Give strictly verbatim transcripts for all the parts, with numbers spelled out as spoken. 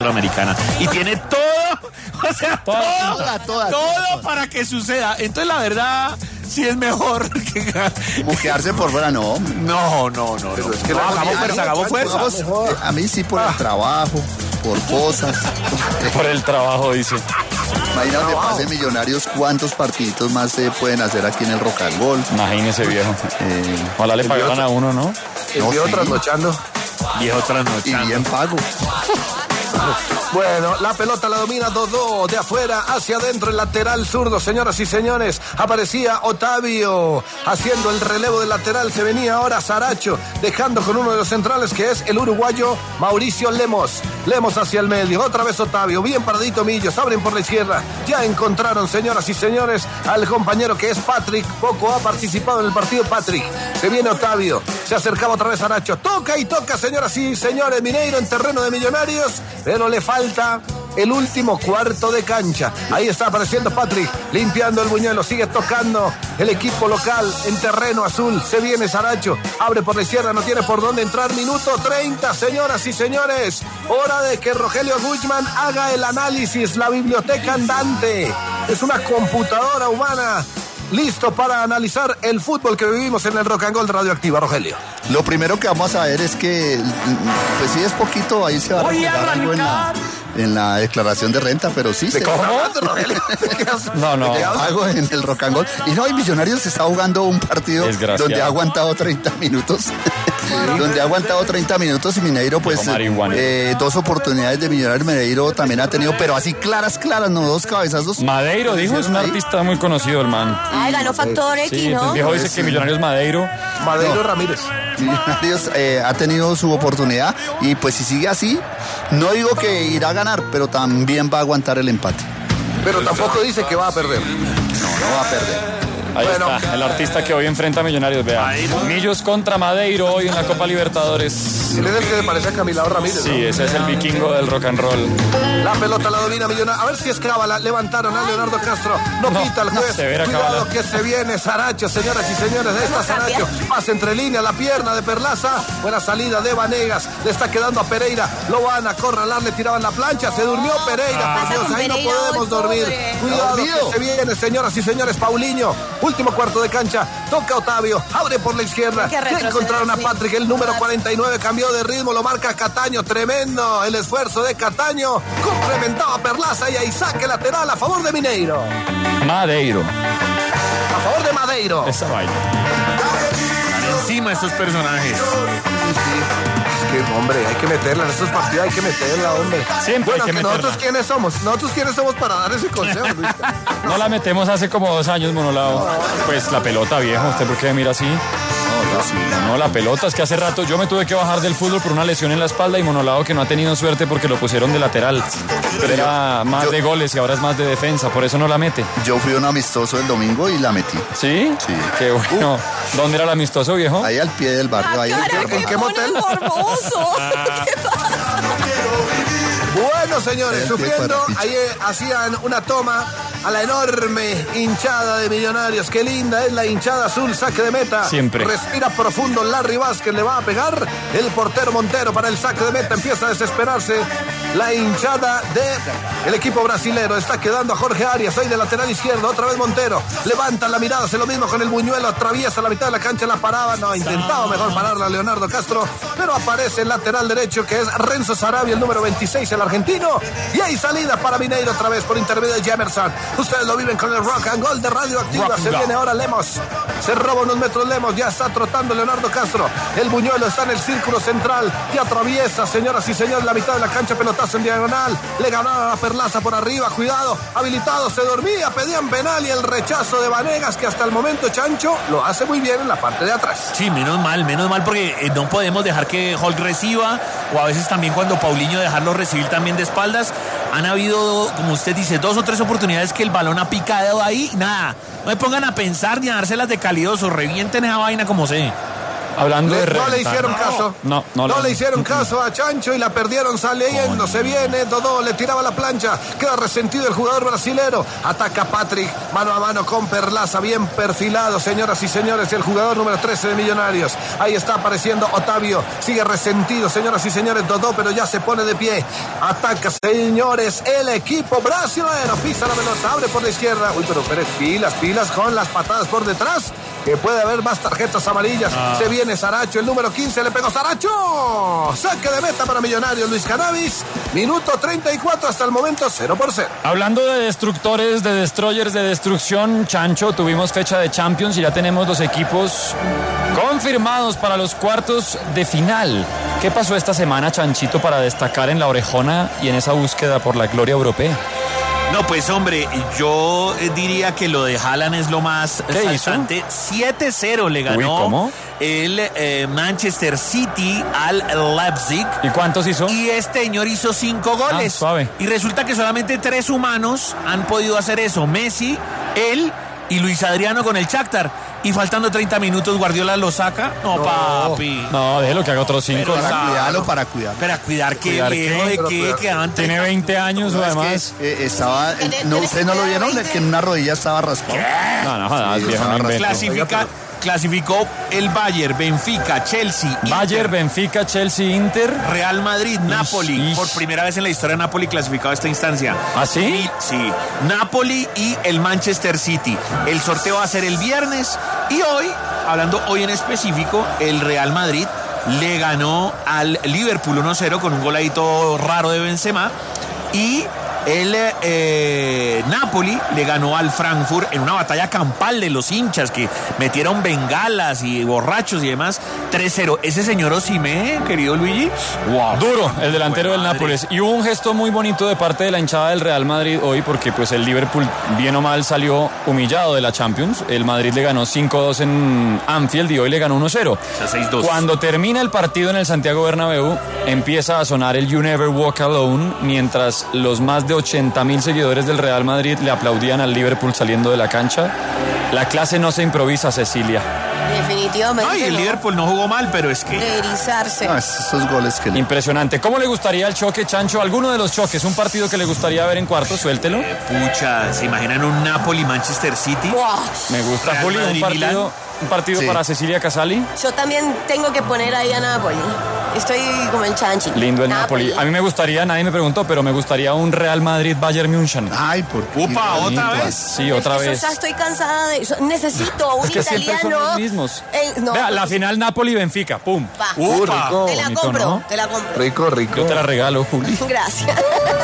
Americana y tiene todo, o sea, todo, toda, toda, todo toda. para que suceda. Entonces la verdad sí es mejor que como quedarse por fuera, no. No, no, no, Pero no. es que no, la hagamos fuerza, hagamos fuerza. Vamos, a mí sí por el trabajo, por cosas. Por el trabajo, dice. Imagínate, pase Millonarios, ¿cuántos partiditos más se pueden hacer aquí en el Rock and Roll? Imagínese, viejo. Eh, Ojalá le pagaran a uno, ¿no? El No, viejo sí. trasnochando. Viejo y trasnochando. bien pago. Bueno, la pelota la domina Dodó de afuera hacia adentro, el lateral zurdo, señoras y señores. Aparecía Otavio haciendo el relevo del lateral. Se venía ahora Saracho, dejando con uno de los centrales que es el uruguayo Mauricio Lemos. Lemos hacia el medio, otra vez Otavio, bien paradito Millos, abren por la izquierda. Ya encontraron, señoras y señores, al compañero que es Patrick. Poco ha participado en el partido Patrick. Se viene Otavio, se acercaba otra vez Saracho. Toca y toca, señoras y señores, Mineiro en terreno de Millonarios, pero le falta el último cuarto de cancha. Ahí está apareciendo Patrick, limpiando el buñuelo, sigue tocando el equipo local en terreno azul. Se viene Saracho, abre por la izquierda, no tiene por dónde entrar. Minuto treinta, señoras y señores. Hora de que Rogelio Guzmán haga el análisis. La biblioteca andante es una computadora humana listo para analizar el fútbol que vivimos en el Rock and Roll Radioactiva, Rogelio. Lo primero que vamos a ver es que, pues sí es poquito, ahí se va a Voy a reflejar algo en la, en la declaración de renta, pero sí. ¿De se- cómo? Rogelio? No, no. de algo en el Rock and Roll. Y no, y Millonarios está jugando un partido Desgraciado. donde ha aguantado treinta minutos. donde ha aguantado treinta minutos y Mineiro, pues, Dijo marihuana. eh, dos oportunidades de Millonarios. Mineiro también ha tenido, pero así claras, claras, no dos cabezazos. Madeiro, dijo, es un Ahí. artista muy conocido, hermano. Ay, ganó Factor X, Sí, ¿no? el viejo dice que Millonarios Madeiro. Madeiro No. Ramírez. Millonarios eh, ha tenido su oportunidad y pues si sigue así, no digo que irá a ganar, pero también va a aguantar el empate. Pero tampoco dice que va a perder. No, no va a perder. Ahí Bueno. está, el artista que hoy enfrenta a Millonarios, vea. Millos contra Madeiro hoy en la Copa Libertadores. Él es el que le parece a Camilao Ramírez. Sí, ese es el vikingo del rock and roll. ¿No? La pelota la domina Millonarios. A ver si es cábala. Levantaron a Leonardo Castro. No, No, pita el no, juez. severa Cuidado cábala. que se viene Saracho, señoras y señores. Ahí está Saracho. Pasa entre líneas la pierna de Perlaza. Buena salida de Vanegas. Le está quedando a Pereira. Lo van a acorralar. Le tiraban la plancha. Se durmió Pereira. Por Dios, ahí no Pereira, podemos ay, dormir. pobre. Cuidado Dormido. que se viene, señoras y señores. Paulinho. Último cuarto de cancha. Toca Otavio. Abre por la izquierda. Hay que Ya retroceder, encontraron a sí. Patrick. El número cuarenta y nueve cambió de ritmo. Lo marca Cataño. Tremendo el esfuerzo de Cataño. Complementaba a Perlaza y ahí saque lateral a favor de Mineiro. Madeiro. A favor de Madeiro. Esa vaina. Están encima estos personajes. Es que, hombre, hay que meterla en estos partidos, hay que meterla, hombre. Siempre hay bueno, que nosotros meterla. quiénes somos, nosotros quiénes somos para dar ese consejo, Luis. No la metemos hace como dos años, Monolao. Pues la pelota, viejo, ¿usted por qué me mira así? No, no, la pelota, es que hace rato yo me tuve que bajar del fútbol por una lesión en la espalda y Monolao que no ha tenido suerte porque lo pusieron de lateral. Pero era más yo- de goles y ahora es más de defensa, por eso no la mete. Yo fui un amistoso el domingo y la metí. ¿Sí? Sí. Qué bueno. ¿Dónde era el amistoso, viejo? Ahí al pie del barrio, ahí. Caraca, ¿En qué pone motel? morboso. ¿Qué pasa? Bueno, señores, El sufriendo, tiempo era ahí eh, hacían una toma a la enorme hinchada de Millonarios. Qué linda es la hinchada azul, saque de meta. Siempre. Respira profundo Larry Vázquez, le va a pegar el portero Montero para el saque de meta. Empieza a desesperarse la hinchada de el equipo brasilero. Está quedando a Jorge Arias, ahí de lateral izquierdo, otra vez Montero. Levanta la mirada, hace lo mismo con el buñuelo, atraviesa la mitad de la cancha, la paraba. No, intentaba mejor pararla Leonardo Castro, pero aparece el lateral derecho que es Renzo Sarabia, el número veintiséis, el argentino. Y hay salida para Mineiro otra vez por intermedio de Jemerson. Ustedes lo viven con el Rock and Roll de Radioactiva. Rock and Se Roll. viene ahora Lemos. Se roba unos metros Lemos. Ya está trotando Leonardo Castro. El buñuelo está en el círculo central. Y atraviesa, señoras y señores, la mitad de la cancha. Pelotazo en diagonal. Le ganaron a Perlaza por arriba. Cuidado. Habilitado. Se dormía. Pedían penal. Y el rechazo de Vanegas, que hasta el momento Chancho lo hace muy bien en la parte de atrás. Sí, menos mal, menos mal porque eh, no podemos dejar que Hulk reciba o a veces también cuando Paulinho dejarlo recibir también de espaldas. Han habido, como usted dice, dos o tres oportunidades que el balón ha picado ahí. Nada, no me pongan a pensar ni a dárselas de calidoso, revienten esa vaina como sé. Hablando de Le- no le renta. hicieron caso. No, no, No le- le hicieron caso a Chancho y la perdieron saliendo. Se viene Dodó, le tiraba la plancha. Queda resentido el jugador brasilero. Ataca Patrick mano a mano con Perlaza. Bien perfilado, señoras y señores. El jugador número trece de Millonarios. Ahí está apareciendo Otavio. Sigue resentido, señoras y señores. Dodó, pero ya se pone de pie. Ataca, señores, el equipo brasileño. Pisa la pelota, abre por la izquierda. Uy, pero Pérez, pilas, pilas con las patadas por detrás. Que puede haber más tarjetas amarillas. Ah. Se viene Saracho, el número quince, le pegó Saracho. Saque de meta para Millonarios, Luis Cannabis. Minuto treinta y cuatro hasta el momento, cero por cero. Hablando de destructores, de destroyers, de destrucción, Chancho, tuvimos fecha de Champions y ya tenemos los equipos confirmados para los cuartos de final. ¿Qué pasó esta semana, Chanchito, para destacar en la orejona y en esa búsqueda por la gloria europea? No, pues hombre, yo eh, diría que lo de Haaland es lo más ¿Qué hizo? saltante. siete cero le ganó Uy, ¿cómo? el eh, Manchester City al Leipzig. ¿Y cuántos hizo? Y este señor hizo cinco goles. Ah, suave. Y resulta que solamente tres humanos han podido hacer eso. Messi, él y Luis Adriano con el Shakhtar. Y faltando treinta minutos, Guardiola lo saca. No, No. papi. No, déjelo que haga otros cinco. Pero, ¿no? Para Claro. cuidarlo, para cuidarlo. Para cuidar que ¿Cuidar viejo qué? de Pero qué, cuidar. que antes. Tiene veinte años, No, es además. que, eh, estaba, eh, no, ¿ustedes no lo vieron? Que en una rodilla estaba raspado. No, no, jodas, Sí, viejo, no estaba inventes. Clasifica, clasificó el Bayern, Benfica, Chelsea, Inter, Bayern, Benfica, Chelsea, Inter. Real Madrid, Napoli. ish. Por primera vez en la historia Napoli clasificado a esta instancia. ¿Ah, sí? Y- sí. Napoli y el Manchester City. El sorteo va a ser el viernes. Y hoy, hablando hoy en específico, el Real Madrid le ganó al Liverpool uno cero con un goladito raro de Benzema. Y el eh, Napoli le ganó al Frankfurt en una batalla campal de los hinchas que metieron bengalas y borrachos y demás. tres cero. Ese señor Osimhen, querido Luigi. Wow. Duro, el delantero del Madre. Nápoles. Y hubo un gesto muy bonito de parte de la hinchada del Real Madrid hoy, porque pues el Liverpool, bien o mal, salió humillado de la Champions. El Madrid le ganó cinco dos en Anfield y hoy le ganó uno cero. O sea, seis dos. Cuando termina el partido en el Santiago Bernabéu, empieza a sonar el You Never Walk Alone, mientras los más de ochenta mil seguidores del Real Madrid le aplaudían al Liverpool saliendo de la cancha. La clase no se improvisa, Cecilia. Definitivamente. Ay, el no. Liverpool no jugó mal, pero es que De erizarse. No, esos goles que le... Impresionante. ¿Cómo le gustaría el choque, Chancho? ¿Alguno de los choques? ¿Un partido que le gustaría ver en cuartos? Suéltelo. pucha, ¿se imaginan un Napoli-Manchester City? Buah. Me gusta, Real Juli. Un Madrid, partido, Milán. un partido Sí. para Cecilia Casali. Yo también tengo que poner ahí a Napoli. Estoy como el Chanchi. Lindo el Napoli. A mí me gustaría, nadie me preguntó, pero me gustaría un Real Madrid-Bayern München. Ay, por qué. Upa, Lindo. ¿otra vez? Sí, otra Eso, vez. ya estoy cansada de eso. Necesito un Es que siempre italiano. son los mismos. Eh, no, Vea, la pues, final Napoli-Benfica. Pum. va. Uh, Upa. rico. Te la bonito, compro, ¿no? te la compro. Rico, rico. Yo te la regalo, Juli. Gracias.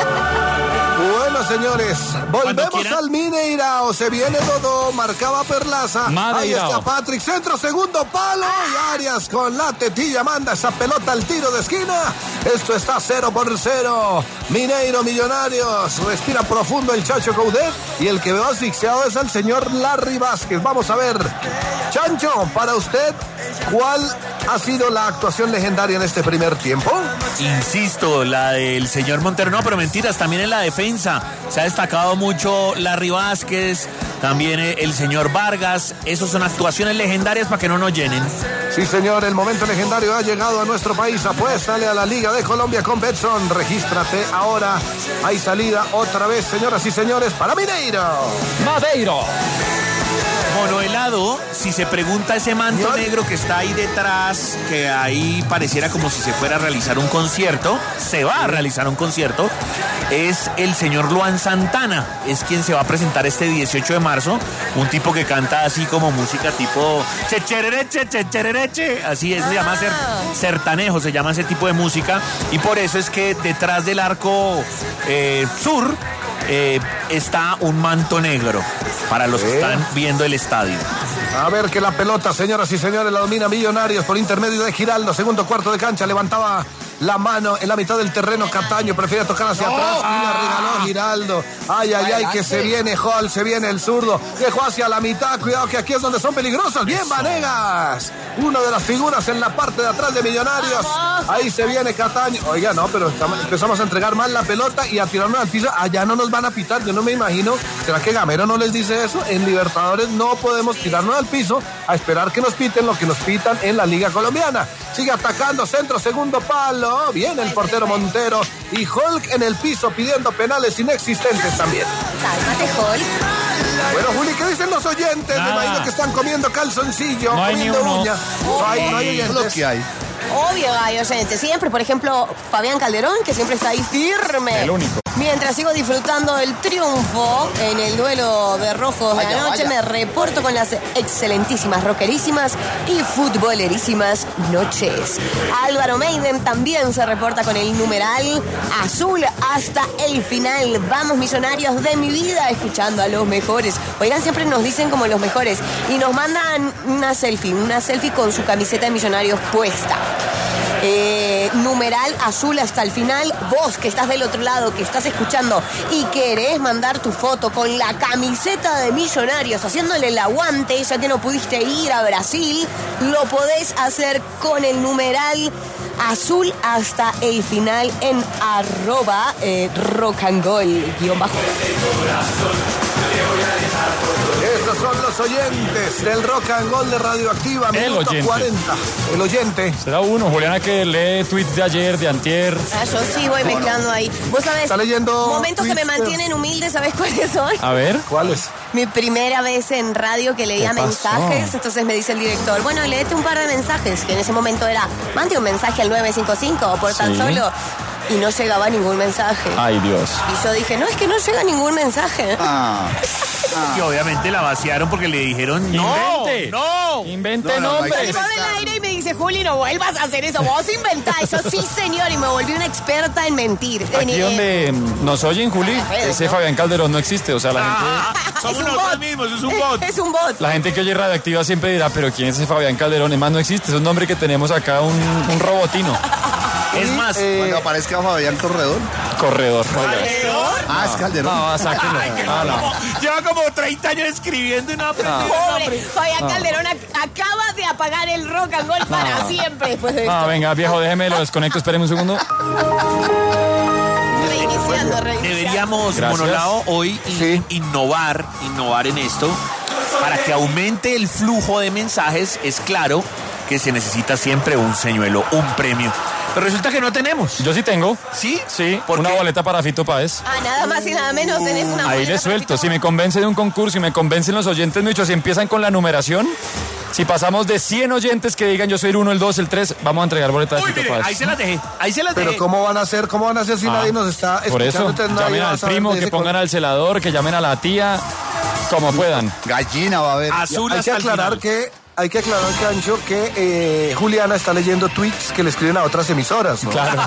Bueno, señores, volvemos quiera. al Mineirao. Se viene Dodó, marcaba Perlaza. Ahí Madeirao. está Patrick, centro, segundo palo. Y Arias con la tetilla manda esa pelota al tiro de esquina. Esto está cero por cero. Mineiro, Millonarios. Respira profundo el Chacho Coudet. Y el que veo asfixiado es el señor Larry Vázquez. Vamos a ver. Chancho, para usted, ¿cuál ha sido la actuación legendaria en este primer tiempo? Insisto, la del señor Montero, no, pero mentiras, también en la defensa se ha destacado mucho Larry Vázquez, también eh, el señor Vargas. Esos son actuaciones legendarias para que no nos llenen. Sí, señor, el momento legendario ha llegado a nuestro país. Apuéstale a la Liga de Colombia con Betson. Regístrate ahora. Hay salida otra vez, señoras y señores, para Mineiro. Madeiro. Monohelado, si se pregunta ese manto Señor. negro que está ahí detrás, que ahí pareciera como si se fuera a realizar un concierto, se va a realizar un concierto, es el señor Luan Santana, es quien se va a presentar este dieciocho de marzo, un tipo que canta así como música tipo checherereche, checherereche, así es, se llama cer- sertanejo, se llama ese tipo de música, y por eso es que detrás del arco eh, sur eh, está un manto negro, para los que Eh. están viendo el estadio. A ver que la pelota, señoras y señores, la domina Millonarios por intermedio de Giraldo. Segundo cuarto de cancha, levantaba la mano en la mitad del terreno. Cataño prefiere tocar hacia no. atrás y la regaló Giraldo. Ay, ay, ay, que se viene Hall, se viene el zurdo. Dejó hacia la mitad, cuidado que aquí es donde son peligrosos. Bien, Vanegas. Uno de las figuras en la parte de atrás de Millonarios. Ahí se viene Cataño. Oiga, no, pero empezamos a entregar mal la pelota y a tirarnos al piso. Allá no nos van a pitar, yo no me imagino. ¿Será que Gamero no les dice eso? En Libertadores no podemos tirarnos al piso a esperar que nos piten lo que nos pitan en la Liga Colombiana. Sigue atacando, centro, segundo palo. Viene el portero Montero. Y Hulk en el piso pidiendo penales inexistentes también. Cálmate, Hulk. Bueno, Juli, ¿qué dicen los oyentes? Nada. Me imagino que están comiendo calzoncillo, no comiendo uña. No hay, no hay oyentes. Es lo que hay. Obvio, hay oyentes. Siempre, por ejemplo, Fabián Calderón, que siempre está ahí firme. El único. Mientras sigo disfrutando del triunfo en el duelo de rojos de Vaya, anoche, vaya. me reporto con las excelentísimas, rockerísimas y futbolerísimas noches. Álvaro Meiden también se reporta con el numeral azul hasta el final. Vamos, Millonarios de mi vida, escuchando a los mejores. Oigan, siempre nos dicen como los mejores y nos mandan una selfie, una selfie con su camiseta de Millonarios puesta. Eh, numeral azul hasta el final. Vos que estás del otro lado, que estás escuchando y querés mandar tu foto con la camiseta de Millonarios haciéndole el aguante, ya que no pudiste ir a Brasil, lo podés hacer con el numeral azul hasta el final en arroba eh, rock and goal guión bajo. Estos son los oyentes del Rock and Roll de Radioactiva, El minuto oyente. cuarenta. El oyente. Será uno, Juliana, que lee tweets de ayer, de antier. Ah, yo sí voy mezclando ahí. Vos sabés, Está leyendo momentos que me tweets, mantienen humilde, ¿sabés cuáles son? A ver. ¿Cuál es? Mi primera vez en radio que leía ¿Qué pasó? mensajes, entonces me dice el director, bueno, léete un par de mensajes, que en ese momento era, mande un mensaje al nueve cinco cinco por tan Sí. solo, y no llegaba ningún mensaje. Ay, Dios. Y yo dije, no, es que no llega ningún mensaje. Ah, Y obviamente la vaciaron porque le dijeron no, Invente. no. Invente No, no, no hay nombres. que- Salió del aire y me dice, Juli, no vuelvas a hacer eso, vos inventás. Yo, sí, señor, y me volví una experta en mentir. En- Aquí eh, donde nos oyen, Juli, ese ¿no? Fabián Calderón no existe. O sea, la gente, Ah, es somos un nosotros bot. mismos, es un bot. Es un bot. la gente que oye Radioactiva siempre dirá, pero ¿quién es ese Fabián Calderón? Es más, no existe. Es un nombre que tenemos acá, un, un robotino. Es más, Eh, cuando aparezca Fabián Corredor. Corredor. Ah, es Calderón. No, sáquenlo. Ah, no. lleva como treinta años escribiendo y no aprende el Pobre, nombre. Fabián Calderón ac- acaba de apagar el rock and roll para siempre después de esto. Ah, venga, viejo, déjeme, lo desconecto, espéreme un segundo. Reiniciando, reiniciando. Deberíamos, Gracias. Monolao, hoy in- Sí. innovar, innovar en esto para que aumente el flujo de mensajes. Es claro que se necesita siempre un señuelo, un premio. Pero resulta que no tenemos. Yo sí tengo. ¿Sí? Sí, ¿Por una qué? boleta para Fito Páez. Ah, nada más y nada menos tenés una Ahí boleta les suelto. para Si me convence de un concurso y me convencen los oyentes muchos, si empiezan con la numeración, si pasamos de cien oyentes que digan yo soy el uno, el dos, el tres, vamos a entregar boleta de Uy, Fito mire, Páez. ahí se las dejé. Ahí se las Pero dejé. ¿cómo van a hacer? ¿Cómo van a hacer si Ah, nadie nos está Por escuchando? eso, Entonces nadie llamen va a al saber primo, de que ese pongan con- al celador, que llamen a la tía, como puedan. Gallina va a haber. Azul Hay que hasta el aclarar final. que hay que aclarar, Cancho, que eh, Juliana está leyendo tweets que le escriben a otras emisoras, ¿no? Claro.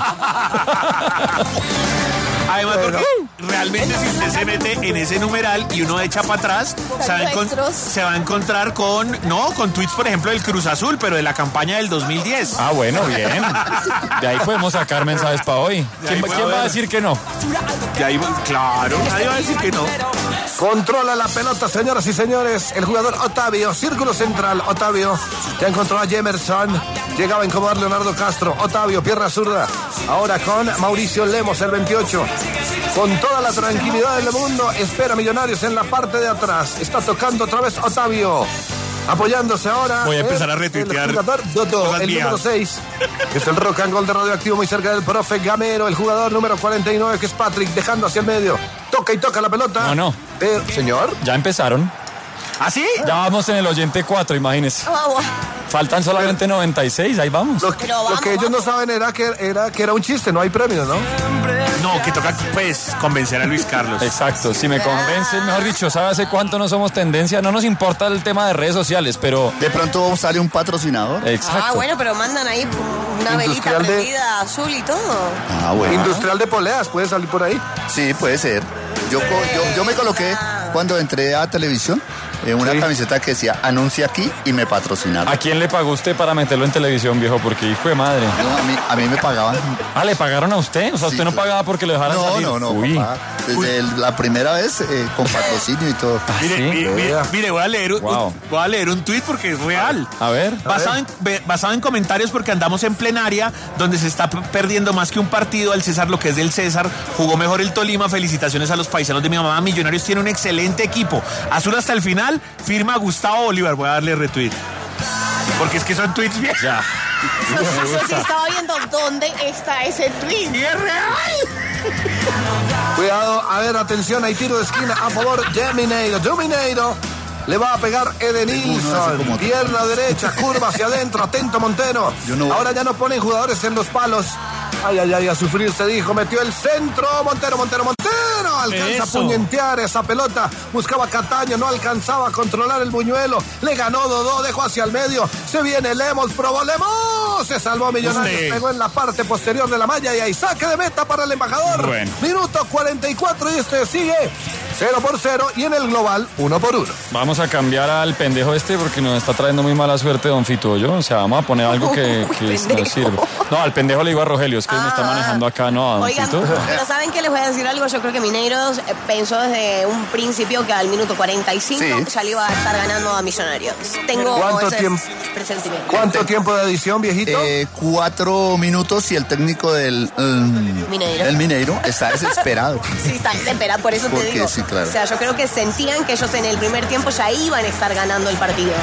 Además, porque realmente si usted se mete en ese numeral y uno echa para atrás, se va, a encon- Nuestros. se va a encontrar con, no, con tweets, por ejemplo, del Cruz Azul, pero de la campaña del dos mil diez. Ah, bueno, bien. De ahí podemos sacar mensajes para hoy. ahí ¿Quién, puede quién va a haber. decir que no? Y ahí, claro, nadie va a decir que no. Controla la pelota, señoras y señores. El jugador Otavio, círculo central. Otavio ya encontró a Jemerson. Llegaba a incomodar Leonardo Castro. Otavio, pierna zurda. Ahora con Mauricio Lemos, el veintiocho. Con toda la tranquilidad del mundo, espera Millonarios en la parte de atrás. Está tocando otra vez Otavio. Apoyándose ahora. Voy a empezar el- a retuitear El jugador Dodo, cosas el mías. número seis. Es el rock and roll de Radioactivo, muy cerca del profe Gamero. El jugador número cuarenta y nueve, que es Patrick, dejando hacia el medio. Toca y toca la pelota. No, no. Pero, señor. Ya empezaron. ¿Ah, sí? Ya vamos en el oyente cuatro, imagínense. Vamos. Faltan solamente noventa y seis, ahí vamos. Lo, Pero lo vamos, que ellos no vamos. saben era que, era que era un chiste, no hay premios, ¿no? No, que toca, pues, convencer a Luis Carlos. Exacto, si me convencen, mejor dicho, ¿sabe hace cuánto no somos tendencia? No nos importa el tema de redes sociales, pero... De pronto sale un patrocinador. Exacto. Ah, bueno, pero mandan ahí una velita Industrial de- prendida azul y todo. Ah, bueno. Industrial de poleas, puede salir por ahí. Sí, puede ser. Yo, co- yo, yo me coloqué cuando entré a televisión, eh, una Sí. camiseta que decía anuncia aquí y me patrocinaron. ¿A quién le pagó usted para meterlo en televisión, viejo? Porque hijo de madre. No, a, mí, a mí me pagaban. Ah, ¿le pagaron a usted? O sea, Sí, usted no claro. pagaba porque lo dejaran No, salir. no, no, Uy. papá. Desde el- la primera vez eh, con patrocinio y todo. Mire, ¿sí? mire, mire, Vea. mire, voy a leer un, Wow. voy a leer un tuit porque es real. A ver. Basado en, ve- basado en comentarios porque andamos en plenaria donde se está p- perdiendo más que un partido al César, lo que es del César. Jugó mejor el Tolima. Felicitaciones a los paisanos de mi mamá. Millonarios tiene un excelente equipo. Azul hasta el final. Firma Gustavo Bolívar. Voy a darle retweet. Porque es que son tweets bien. Ya. Yo sí estaba viendo dónde está ese tweet. Y es real. Cuidado, a ver, atención, hay tiro de esquina a favor de Mineiro. De Mineiro le va a pegar Eden Uno hace Nilsson. como- Pierna derecha, curva hacia adentro, atento Montero. Yo no- Ahora ya no ponen jugadores en los palos. Ay, ay, ay, a sufrir se dijo, metió el centro, Montero, Montero, Montero. Alcanza Eso. a puñentear esa pelota. Buscaba Cataño, no alcanzaba a controlar el buñuelo. Le ganó Dodó, dejó hacia el medio. Se viene Lemos, probó Lemos. Se salvó Millonarios, Usted. pegó en la parte posterior de la malla y hay saque de meta para el embajador. Bueno. Minuto cuarenta y cuatro y este sigue cero por cero y en el global uno por uno. Vamos a cambiar al pendejo este porque nos está trayendo muy mala suerte don Fito, ¿yo? O sea, vamos a poner algo que, Uy, que nos pendejo. sirve. No, al pendejo le digo a Rogelio, es que me está Ah. manejando acá, no, a don Oigan, Fito. pero ¿saben qué? Les voy a decir algo. Yo creo que Mineiros eh, pensó desde un principio que al minuto cuarenta y cinco Sí. ya le iba a estar ganando a Millonarios. Tengo ¿Cuánto ese tiempo? presentimiento. ¿Cuánto tiempo de edición, viejito? Eh, cuatro minutos y el técnico del um, Mineiro. del Mineiro está desesperado. Sí, está, espera, por eso te Porque digo. sí, claro. O sea, yo creo que sentían que ellos en el primer tiempo ya iban a estar ganando el partido.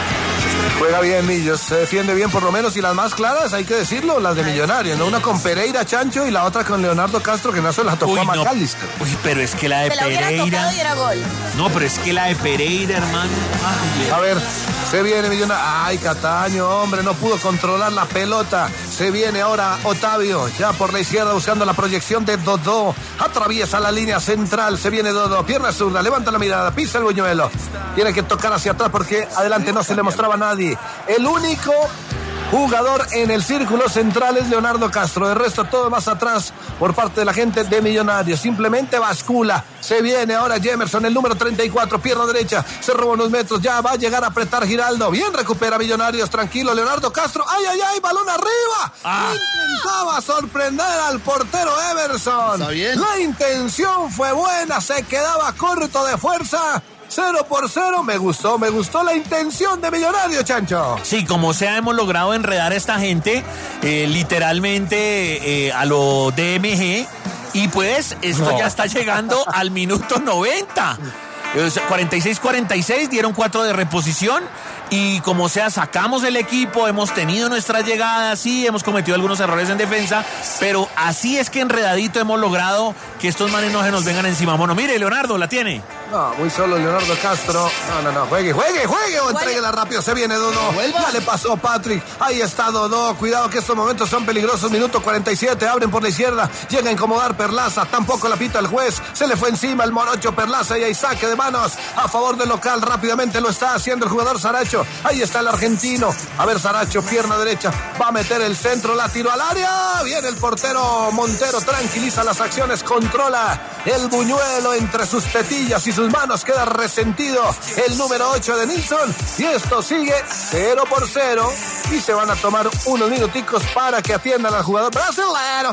Juega bien Millos, se defiende bien por lo menos y las más claras, hay que decirlo, las de Millonarios, ¿no? Una con Pereira Chancho y la otra con Leonardo Castro que no se la tocó Uy, a no. McAllister. Uy, pero es que la de Se la hubiera Pereira. tocado y era gol. No, pero es que la de Pereira, hermano. Ay, A ver, se viene Millonarios. Ay, Cataño, hombre, no pudo controlar la pelota. Se viene ahora Otavio, ya por la izquierda buscando la proyección de Dodó. Atraviesa la línea central, se viene Dodó, pierna zurda, levanta la mirada, pisa el buñuelo. Tiene que tocar hacia atrás porque adelante no se le mostraba a nadie. El único jugador en el círculo central es Leonardo Castro. De resto todo más atrás por parte de la gente de Millonarios. Simplemente bascula. Se viene ahora Jemerson, el número treinta y cuatro, pierna derecha. Se roba unos metros. Ya va a llegar a apretar Giraldo. Bien recupera Millonarios. Tranquilo, Leonardo Castro. ¡Ay, ay, ay! ¡Balón arriba! Ah. Intentaba sorprender al portero Everson. Está bien. La intención fue buena. Se quedaba corto de fuerza. Cero por cero. Me gustó, me gustó la intención de Millonarios, Chancho. Sí, como sea, hemos logrado enredar a esta gente eh, literalmente eh, a lo D M G y pues esto No. ya está llegando al minuto noventa. O sea, cuarenta y seis cuarenta y seis, dieron cuatro de reposición y como sea, sacamos el equipo, hemos tenido nuestras llegadas, sí, hemos cometido algunos errores en defensa, pero así es que enredadito hemos logrado que estos manes no se nos vengan encima. Bueno, mire, Leonardo, la tiene. No, muy solo Leonardo Castro. No, no, no. Juegue, juegue, juegue o entréguela rápido. Se viene Dodó. Ya le pasó Patrick. Ahí está Dodó. Cuidado que estos momentos son peligrosos. Minuto cuarenta y siete. Abren por la izquierda. Llega a incomodar Perlaza. Tampoco la pita el juez. Se le fue encima el morocho Perlaza y hay saque de manos a favor del local. Rápidamente lo está haciendo el jugador Saracho. Ahí está el argentino. A ver, Saracho, pierna derecha. Va a meter el centro. La tiró al área. Viene el portero Montero. Tranquiliza las acciones. Controla el buñuelo entre sus tetillas y sus manos. Queda resentido el número ocho de Nilsson. Y esto sigue cero por cero. Y se van a tomar unos minuticos para que atiendan al jugador brasileño.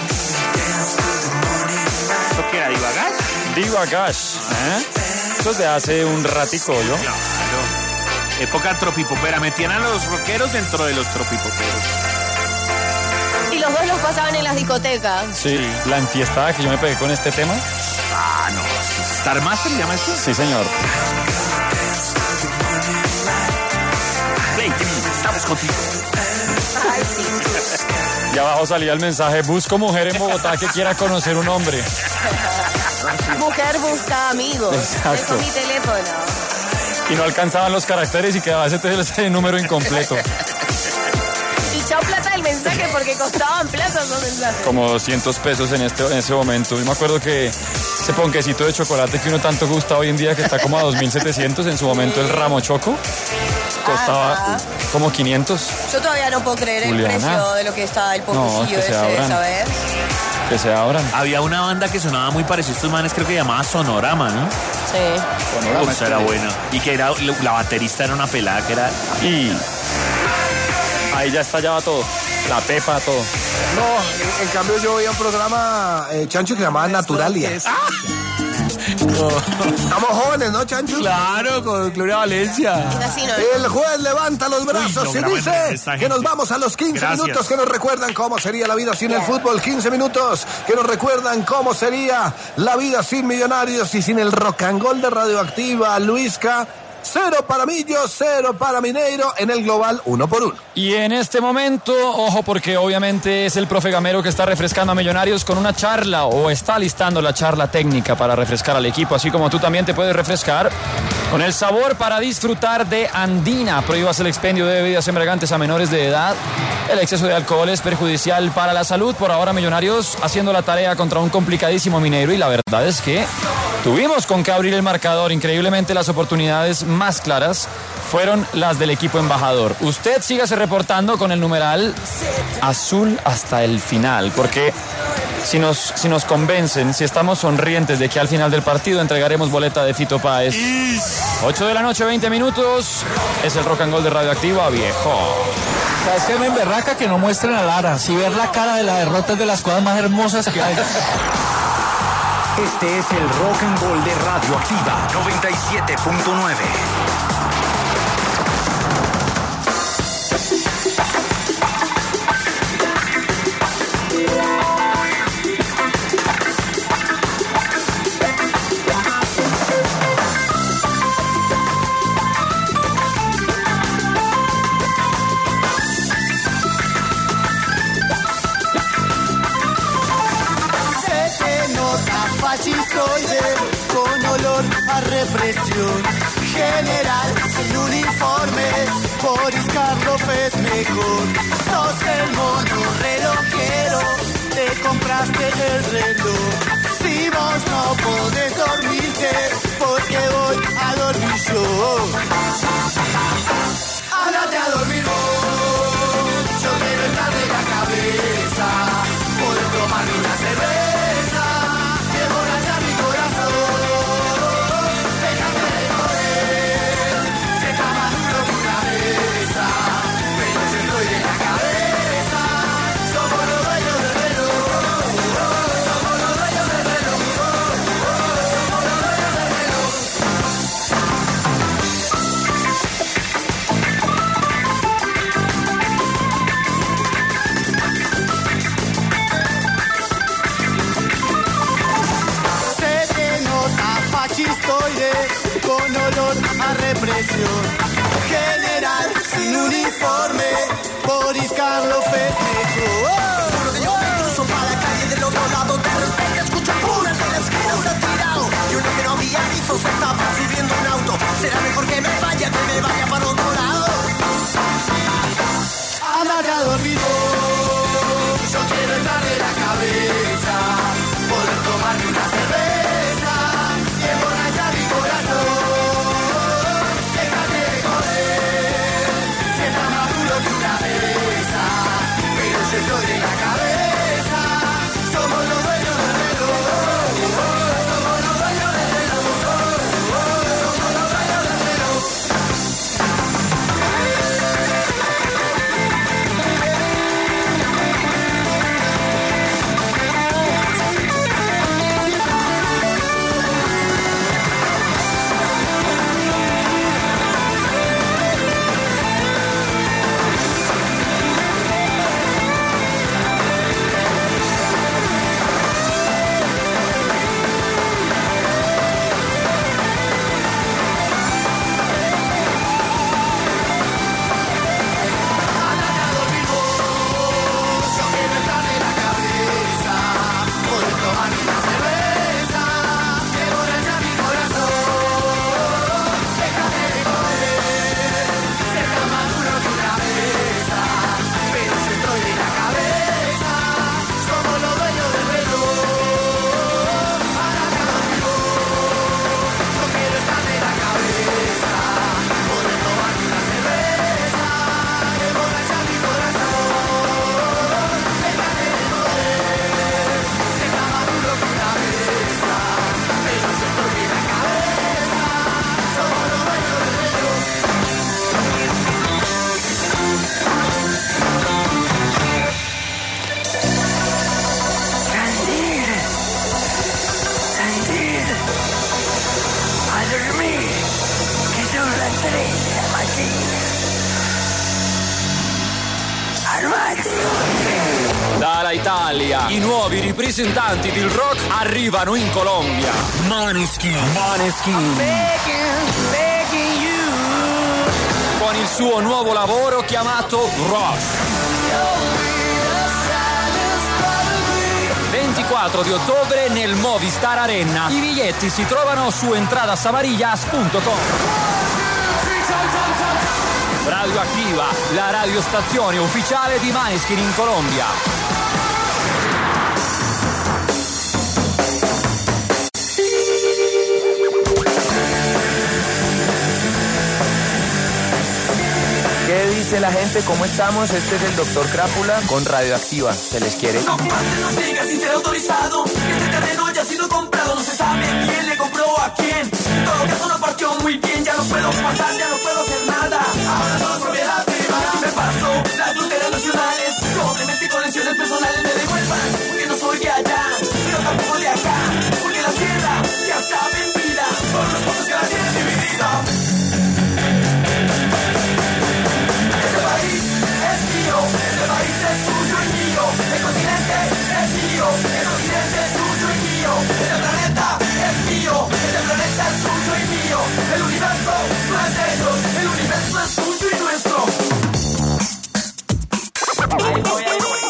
¿Esto qué era, Divagas? Digo a Gash, ¿eh? Eso es de hace un ratico, ¿yo? Claro. Época tropipopera. Metían a los rockeros dentro de los tropipoperos. Y los dos los pasaban en las discotecas. Sí, la enfiestada que yo me pegué con este tema. Ah, no. ¿Star Master se llama esto? Sí, señor. Play, estamos contigo. Ay, sí. Y abajo salía el mensaje, busco mujer en Bogotá que quiera conocer un hombre. Mujer busca amigos. Exacto. Dejo mi teléfono. Y no alcanzaban los caracteres y quedaba ese, ese número incompleto. Y chao plata del mensaje porque costaban plata esos mensajes. Como doscientos pesos en, este, en ese momento. Y me acuerdo que ese ponquecito de chocolate que uno tanto gusta hoy en día, que está como a dos mil setecientos, en su momento el ramo choco, costaba Ajá. como quinientos. Yo todavía no puedo creer Juliana. el precio de lo que está el No, ponquecillo que se ese, abran. ¿sabes? Que se abran. Había una banda que sonaba muy parecida a estos manes, creo que llamaba Sonorama, ¿no? Sí. Uf, esa era buena. Y que era, la baterista era una pelada que era... Y ahí ya estallaba todo. La pepa, todo. No, en, en cambio yo veía un programa, eh, Chancho, que se llamaba Naturalia. ¡Ah! Estamos jóvenes, ¿no, Chancho? Claro, con Gloria Valencia. Así no. El juez levanta los brazos Uy, no, y dice esta que gente. nos vamos a los quince Gracias. minutos que nos recuerdan cómo sería la vida sin el fútbol. quince minutos que nos recuerdan cómo sería la vida sin Millonarios y sin el rock and roll de Radioactiva. Luisca, cero para Millo, cero para Mineiro en el global, uno por uno. Y en este momento, ojo, porque obviamente es el profe Gamero que está refrescando a Millonarios con una charla, o está listando la charla técnica para refrescar al equipo, así como tú también te puedes refrescar con el sabor para disfrutar de Andina. Prohíbas el expendio de bebidas embriagantes a menores de edad. El exceso de alcohol es perjudicial para la salud. Por ahora Millonarios haciendo la tarea contra un complicadísimo Mineiro, y la verdad es que tuvimos con que abrir el marcador. Increíblemente las oportunidades más claras fueron las del equipo embajador. Usted sígase reportando con el numeral azul hasta el final, porque si nos, si nos convencen, si estamos sonrientes de que al final del partido entregaremos boleta de Fito Páez. ocho de la noche, veinte minutos. Es el rock and roll de Radioactiva, viejo. ¿Sabes qué me emberraca? Que no muestren a Lara. Si ver la cara de la derrota es de las cosas más hermosas que hay. Este es el Rock and Roll de Radioactiva noventa y siete punto nueve. Fascistoide con olor a represión general sin uniforme. Boris Karloff es mejor. Sos el mono relojero, te compraste el reloj. Si vos no podés dormirte, porque voy a dormir yo. Ándate a dormir vos, yo quiero estar de la cabeza, poder tomar una cerveza. Con olor a represión general sin uniforme. Boris Karloff es mejor. Oh, yo me cruzo para la calle del otro lado, de repente escucho puras de la esquina, un tirado. Y uno que no había visto se estaba subiendo un auto. Será mejor que me vaya, que me vaya para otro lado. Ándate a dormir vos, yo quiero estar de la cabeza, poder tomarme una cerveza y emborrachar mi corazón. Déjate de joder. Italia. I nuovi ripresentanti del rock arrivano in Colombia. Måneskin. Måneskin. Con il suo nuovo lavoro chiamato Rush. ventiquattro di ottobre nel Movistar Arena. I biglietti si trovano su entradasamarillas punto com. Radioactiva, la radiostazione ufficiale di Måneskin in Colombia. ¿Qué dice la gente? ¿Cómo estamos? Este es el doctor Crápula con Radioactiva. Se les quiere. No pase, no siga sin ser autorizado. Este terreno ya ha sido comprado. No se sabe quién le compró a quién. En todo caso no partió muy bien. Ya no puedo pasar, ya no puedo hacer nada. Ahora todo es propiedad privada. Me paso las fronteras nacionales. Probablemente conexiones personales me devuelvan. Porque no soy de allá, pero tampoco de acá. Porque la tierra ya está vendida por los pocos que la tienen dividida. Este país es suyo y mío, el continente es mío, el continente es suyo y mío, este planeta es mío, este planeta es suyo y mío, el universo no es de ellos, el universo es suyo y nuestro. Ahí voy, ahí voy.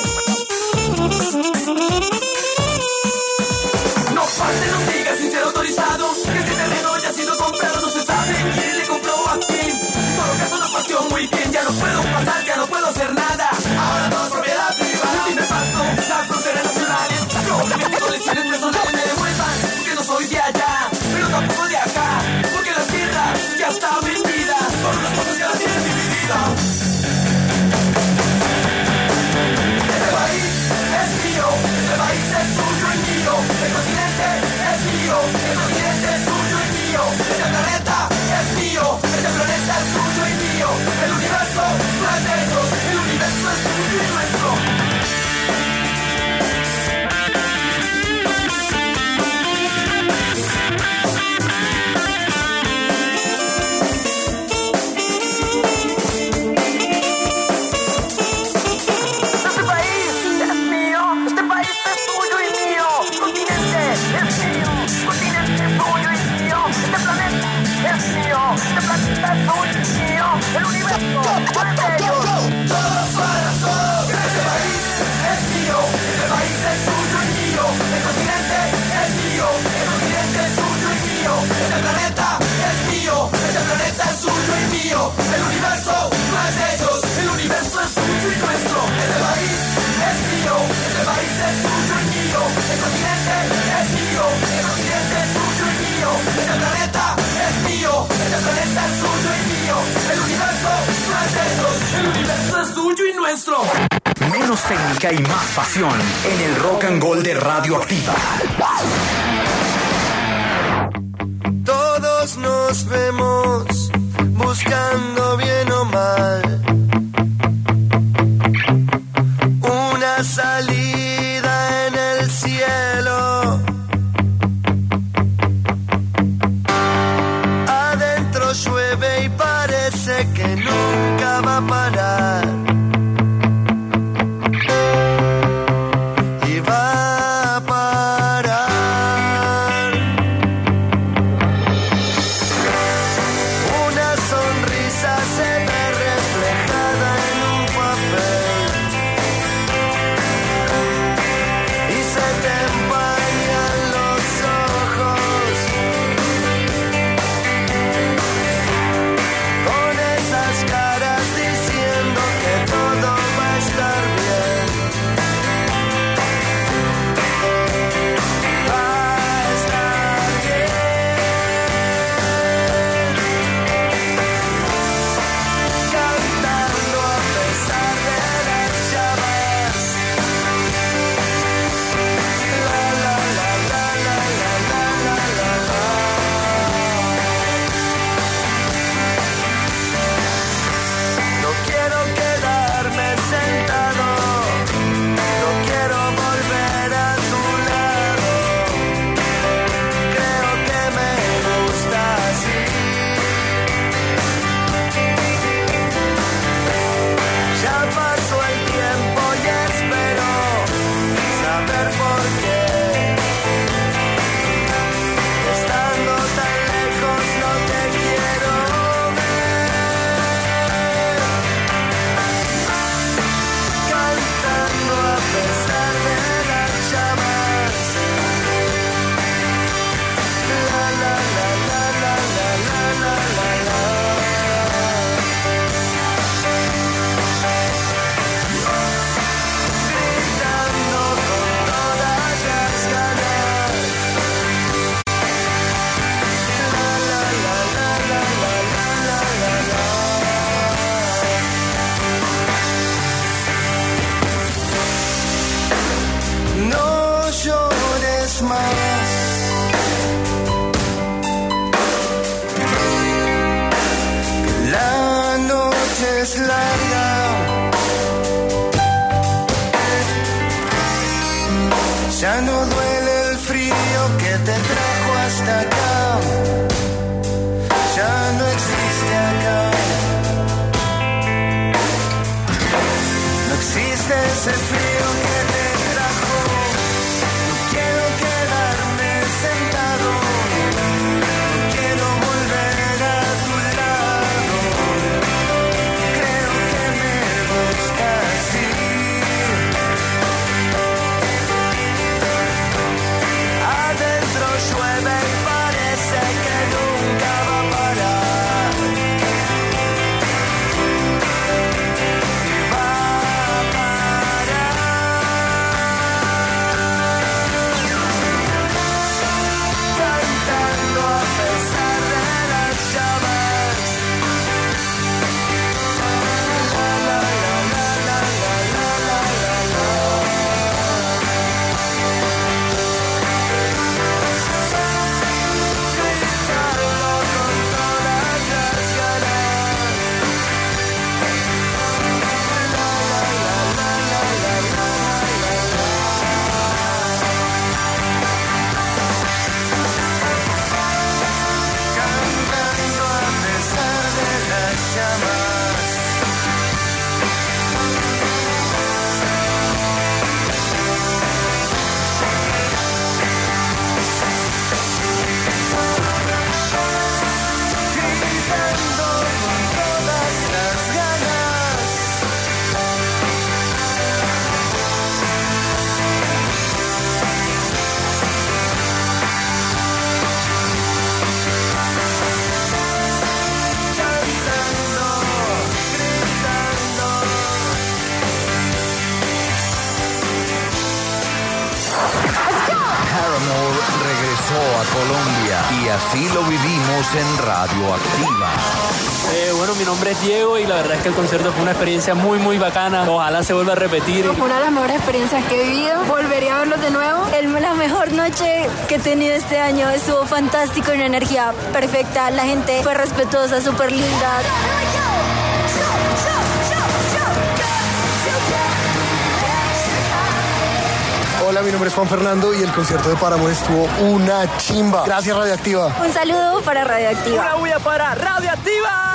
No pase, no siga sin ser autorizado, que este terreno ya ha sido comprado, no se sabe quién le compró a quién. En todo caso no partió muy bien, ya no puedo pasar, ya no puedo hacer nada. Ahora todo es propiedad privada y me paso las fronteras nacionales. Probablemente colecciones personales me devuelvan, porque no soy de allá, pero tampoco de acá, porque la tierra ya está vendida por los pocos que la tienen dividida. Este país es mío, este país es suyo y mío, el continente es mío, el continente es suyo y mío, este planeta es mío, este planeta es suyo y mío, el universo no es de ellos, el universo es suyo y nuestro. El universo, todo para todos. Este país es mío, este país es suyo y mío. El continente es mío, el continente es suyo y mío. Este planeta es mío, este planeta es suyo y mío. El universo no es de ellos, el universo es suyo y nuestro. Este país es mío, este país es suyo y mío. El continente es mío, el continente es suyo y mío. Este planeta es mío, este planeta es suyo y mío. El universo no es de ellos, el universo es suyo y nuestro. Menos técnica y más pasión en el Rock and Roll de Radioactiva. Todos nos vemos buscando bien o mal una salida en el cielo. Adentro llueve y parece que nunca va a parar. Y va a parar. Una sonrisa te trajo hasta acá ya no existe acá. No existe ese frío que te trajo. No quiero quedarme sentado. No quiero volver a tu lado. Creo que me gusta así. Adentro llueve y parece que nunca va a parar. Y va a parar. Cantando a pesar de las llamas. La la la la la la la la la la. Gritarlo con todas las ganas. La la la la la la la la la. Cantando a pesar de las llamas. Gritando con todas las ganas. Cantando, gritando. Paramore regresó a Colombia y así lo vivimos en Radioactiva. Eh, bueno, mi nombre es Diego y la verdad es que el concierto fue una experiencia muy, muy bacana. Ojalá se vuelva a repetir. Fue una de las mejores experiencias que he vivido. Volvería a verlos de nuevo. El- la mejor noche que he tenido este año. Estuvo fantástico, una energía perfecta. La gente fue respetuosa, súper linda. Hola, mi nombre es Juan Fernando y el concierto de Paramore estuvo una chimba. Gracias, Radioactiva. Un saludo para Radioactiva. Una bulla para Radioactiva.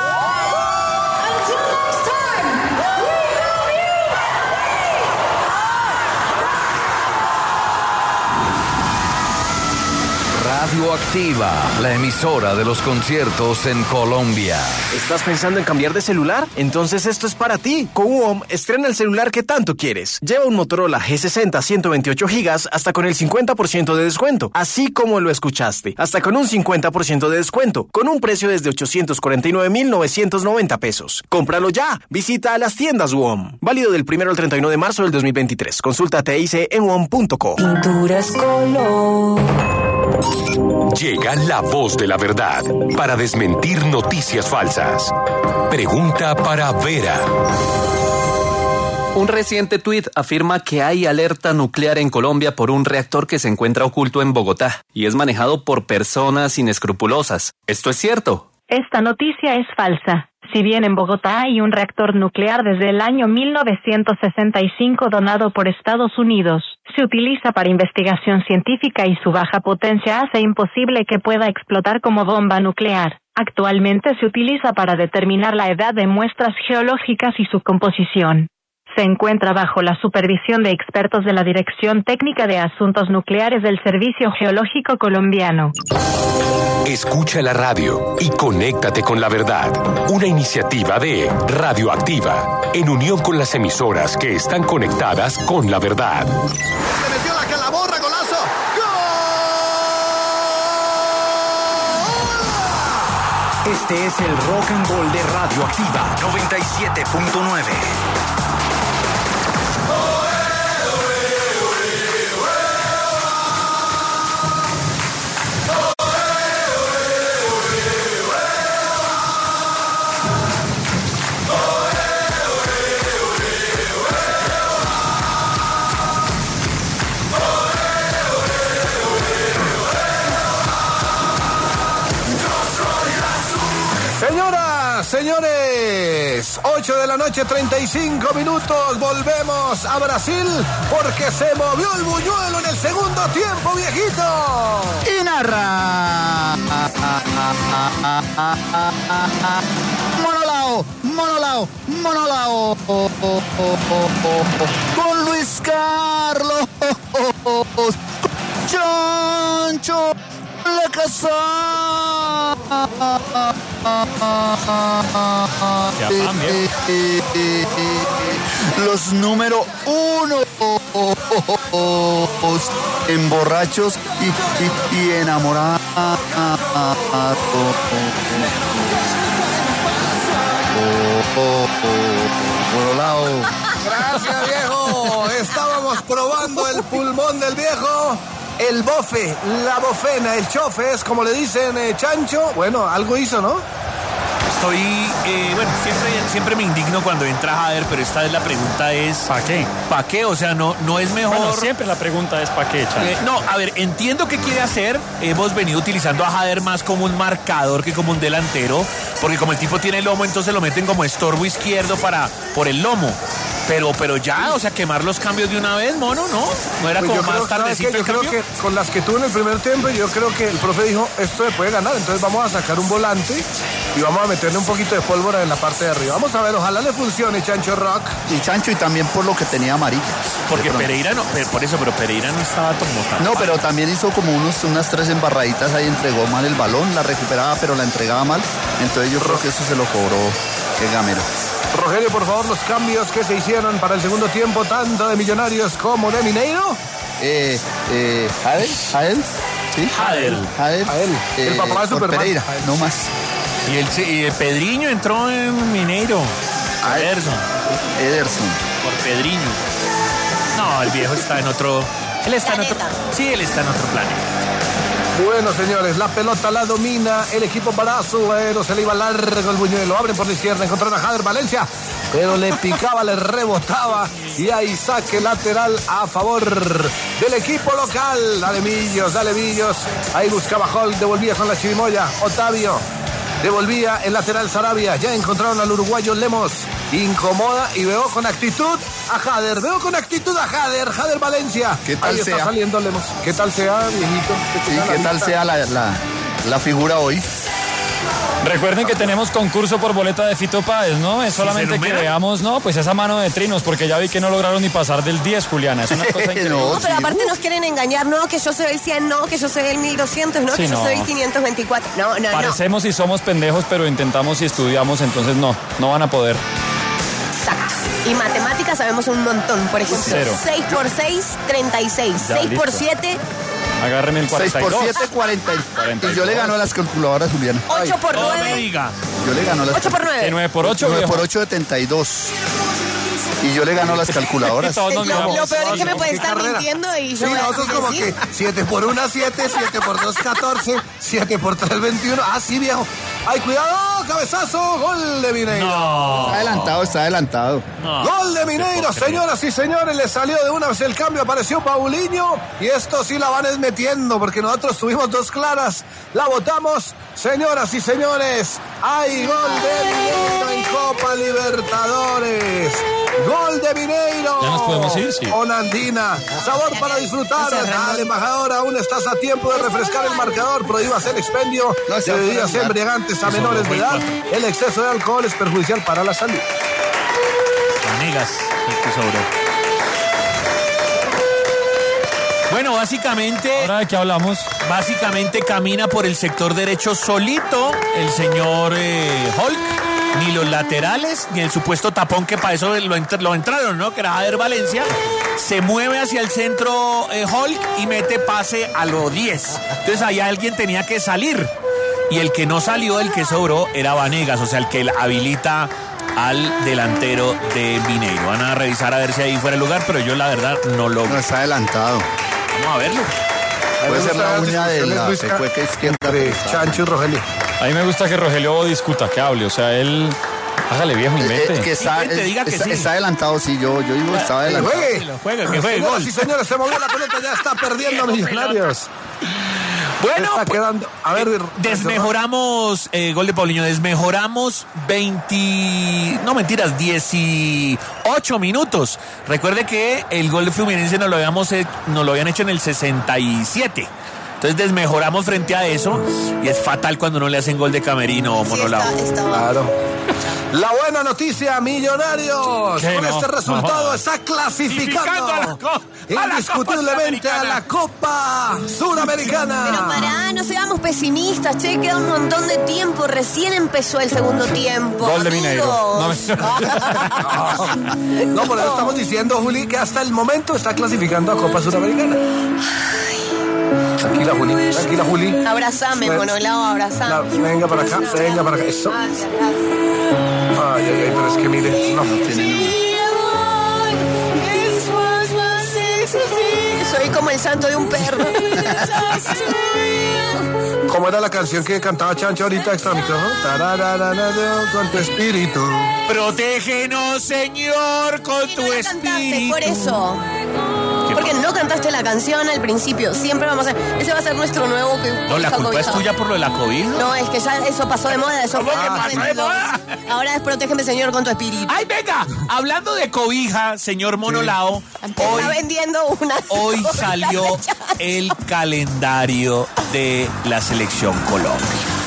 Radioactiva, la emisora de los conciertos en Colombia. ¿Estás pensando en cambiar de celular? Entonces esto es para ti. Con U O M, estrena el celular que tanto quieres. Lleva un Motorola G sesenta ciento veintiocho gigas hasta con el cincuenta por ciento de descuento. Así como lo escuchaste. Hasta con un cincuenta por ciento de descuento. Con un precio desde ochocientos cuarenta y nueve mil novecientos noventa pesos. Cómpralo ya. Visita a las tiendas U O M. Válido del primero al treinta y uno de marzo del dos mil veintitrés. Consulta T I C en U O M punto co. Pinturas color. Llega la voz de la verdad para desmentir noticias falsas. Pregunta para Vera. Un reciente tuit afirma que hay alerta nuclear en Colombia por un reactor que se encuentra oculto en Bogotá y es manejado por personas inescrupulosas. ¿Esto es cierto? Esta noticia es falsa. Si bien en Bogotá hay un reactor nuclear desde el año mil novecientos sesenta y cinco donado por Estados Unidos, se utiliza para investigación científica y su baja potencia hace imposible que pueda explotar como bomba nuclear. Actualmente se utiliza para determinar la edad de muestras geológicas y su composición. Se encuentra bajo la supervisión de expertos de la Dirección Técnica de Asuntos Nucleares del Servicio Geológico Colombiano. Escucha la radio y conéctate con la verdad. Una iniciativa de Radioactiva, en unión con las emisoras que están conectadas con la verdad. ¡Se metió la calaborra, golazo! Este es el Rock and Roll de Radioactiva noventa y siete punto nueve. Señoras, señores, ocho de la noche, treinta y cinco minutos, volvemos a Brasil porque se movió el buñuelo en el segundo tiempo, viejito. Y Monolao, Monolao, Monolao. Con Luis Carlos. Chancho la casa. Los número uno en borrachos y, y, y enamorados. Gracias, viejo. Estábamos probando el pulmón del viejo. El bofe, la bofena, el chofe, es como le dicen, eh, Chancho. Bueno, algo hizo, ¿no? Estoy, eh, bueno, siempre, siempre me indigno cuando entra Jader, pero esta vez la pregunta es... ¿Para qué? ¿Para qué? O sea, no, no es mejor... Bueno, siempre la pregunta es ¿para qué, Chancho? Eh, no, a ver, entiendo qué quiere hacer. Hemos venido utilizando a Jader más como un marcador que como un delantero, porque como el tipo tiene lomo, entonces lo meten como estorbo izquierdo para, por el lomo. Pero, pero ya, o sea, quemar los cambios de una vez, mono, ¿no? No era Pues como yo creo, más tardecito Yo el creo cambio. que con las que tuvo en el primer tiempo, yo creo que el profe dijo, esto se puede ganar, entonces vamos a sacar un volante y vamos a meterle un poquito de pólvora en la parte de arriba. Vamos a ver, ojalá le funcione, Chancho Rock. Y Chancho, y también por lo que tenía amarillas. Porque Pereira no, por eso, pero Pereira no estaba como tan... No, pero también hizo como unos, unas tres embarraditas ahí, entregó mal el balón, la recuperaba, pero la entregaba mal. Entonces yo creo que eso se lo cobró el gamero. Rogelio, por favor, los cambios que se hicieron para el segundo tiempo, tanto de Millonarios como de Mineiro. Eh, eh, ¿Jader? ¿Jader? ¿Sí? Jader. Jader. Jader. El Eh, papá de por Superman. Pereira, no más. Y el, y el Pedriño entró en Mineiro. Ederson. Ederson. Por Pedriño. No, el viejo está en otro... Él está en otro... Sí, él está en otro planeta. Bueno, señores, la pelota la domina el equipo brasileño. Se le iba largo el buñuelo. Abren por la izquierda, encontraron a Jader Valencia, pero le picaba, le rebotaba. Y ahí saque lateral a favor del equipo local. Dale Millos, dale Millos. Ahí buscaba Hall, devolvía con la chirimoya. Otavio. Devolvía el lateral Sarabia. Ya encontraron al uruguayo Lemos. Incomoda y veo con actitud a Jader. Veo con actitud a Jader. Jader Valencia. ¿Qué tal Ahí sea? está saliendo Lemos. ¿Qué tal sea, viejito? Sí, ¿qué tal sea la, la, la figura hoy? Recuerden que tenemos concurso por boleta de Fito Páez, ¿no? Es solamente que numera? veamos, ¿no? Pues esa mano de trinos, porque ya vi que no lograron ni pasar del diez, Juliana. Es una cosa increíble. No, No, pero sí. aparte nos quieren engañar, no, que yo soy el cien, no, que yo soy el mil doscientos, no, Sí, que yo no. soy el quinientos veinticuatro. No, no, no. Parecemos y somos pendejos, pero intentamos y estudiamos, entonces no, no van a poder. Exacto. Y matemáticas sabemos un montón, por ejemplo. Cero. seis por seis, treinta y seis. Ya, seis por listo. siete, Agárrenme el seis cuarenta y por dos. siete, cuarenta. Y yo le gano a las calculadoras, Juliana. ocho por No me nueve. diga. Yo le gano a las ocho por Que nueve. nueve por ocho, nueve viejo. por ocho, setenta y dos. Y yo le gano a las calculadoras. Todos nos Lo, miramos. lo peor es que me puede ¿Qué estar carrera? mintiendo y Sí, yo voy a nosotros como decir. que siete por uno, siete, siete por dos, catorce, siete por tres, veintiuno. Ah, sí, viejo. ¡Ay, cuidado! ¡Cabezazo! ¡Gol de Mineiro! Está adelantado, está adelantado. ¡Gol de Mineiro, señoras y señores! Le salió de una vez el cambio, apareció Paulinho. Y esto sí la van es metiendo, porque nosotros tuvimos dos claras. La votamos, señoras y señores. ¡Hay gol de Mineiro en Copa Libertadores! ¡Gol de Mineiro! ¿Ya nos podemos ir? Sí. Onandina, sabor para disfrutar. Dale, embajador, aún estás a tiempo de refrescar el marcador. Prohíbas el expendio No, de se va bebidas fuera, embriagantes a menores de edad. El exceso de alcohol es perjudicial para la salud. Vanegas, el que sobró. Bueno, básicamente... ¿Ahora de qué hablamos? Básicamente camina por el sector derecho solito el señor eh, Hulk. Ni los laterales, ni el supuesto tapón que para eso lo, entr- lo entraron, ¿no? Que era Jader Valencia. Se mueve hacia el centro eh, Hulk y mete pase a los diez. Entonces ahí alguien tenía que salir. Y el que no salió, el que sobró, era Vanegas. O sea, el que habilita al delantero de Mineiro. Van a revisar a ver si ahí fuera el lugar, pero yo la verdad no lo... No, está adelantado. Vamos a verlo. Puede ser la uña de la Luis, pecueca izquierda. entre Chancho y Rogelio. A mí me gusta que Rogelio discuta, que hable, o sea, él... Hágale viejo, Eh, invente. eh, que está, Invente, es- diga que está, sí. está adelantado, sí, yo, yo digo estaba Que adelantado. juegue. Que lo juegue, que juegue Señoras gol. y señores, se movió la pelota, ya está perdiendo Millonarios. Bueno, Está pues, quedando. A ver, eh, desmejoramos, eh, gol de Paulinho, desmejoramos veinte, no mentiras, dieciocho minutos. Recuerde que el gol de Fluminense nos lo, habíamos, he- nos lo habían hecho en el sesenta y siete. Entonces desmejoramos frente a eso y es fatal cuando no le hacen gol de camerino o Sí, monolado. está- está- Claro. La buena noticia, Millonarios. ¿Qué Con no? este resultado No. está clasificando Clasificando a la co- a la indiscutiblemente Copa a la Copa Sudamericana. Pero pará, no seamos pesimistas, che, queda un montón de tiempo, recién empezó el segundo tiempo. Gol de Mineiro. No, amigos. No, por eso estamos diciendo, Juli, que hasta el momento está clasificando a Copa Sudamericana. Tranquila, Juli. Tranquila, Juli. Abrazame, Ven. monolado, abrazame. La- venga para acá, venga para acá. Eso. Ay, ay, ay, pero es que mire, no, no tiene. Soy como el santo de un perro. ¿Cómo era la canción que cantaba Chancho ahorita extra micrófono? Tarararara, con tu espíritu. Protégenos, Señor, con tu Cantaste, espíritu. por eso. Porque no cantaste la canción al principio. Siempre vamos a... Ese va a ser nuestro nuevo... No, la culpa es tuya por lo de la COVID. No, es que ya eso pasó de moda. Eso ¿Cómo fue que en pasó de dos mil veintidós. moda? Ahora es protégeme, Señor, con tu espíritu. Ay, venga, hablando de cobija, señor Monolao, Te hoy, está vendiendo una... hoy salió el calendario de la selección Colombia.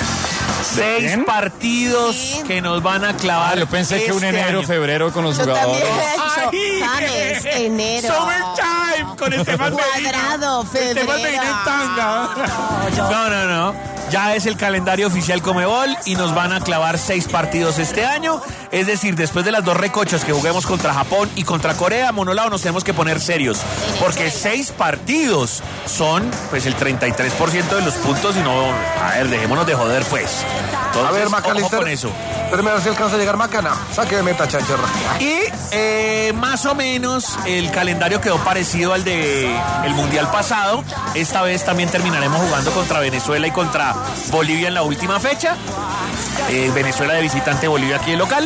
Seis ¿Bien? partidos que nos van a clavar. Ah, yo pensé que un este enero, año. febrero con los Yo jugadores. también. Yo, James, enero. Summertime con Estefan Medina. Cuadrado, febrero. Estefan Medina en tanga. No, no, no. Ya es el calendario oficial Comebol y nos van a clavar seis partidos este año. Es decir, después de las dos recochas que juguemos contra Japón y contra Corea, Monolao, nos tenemos que poner serios. Porque seis partidos son pues el treinta y tres por ciento de los puntos y no... A ver, dejémonos de joder pues. Entonces, A ver, ojo Macalister. con eso. Primero si alcanza a llegar Macana. Saque de meta, Chanchorra. Y eh, más o menos el calendario quedó parecido al de el mundial pasado. Esta vez también terminaremos jugando contra Venezuela y contra Bolivia en la última fecha. Eh, Venezuela de visitante, Bolivia aquí de local.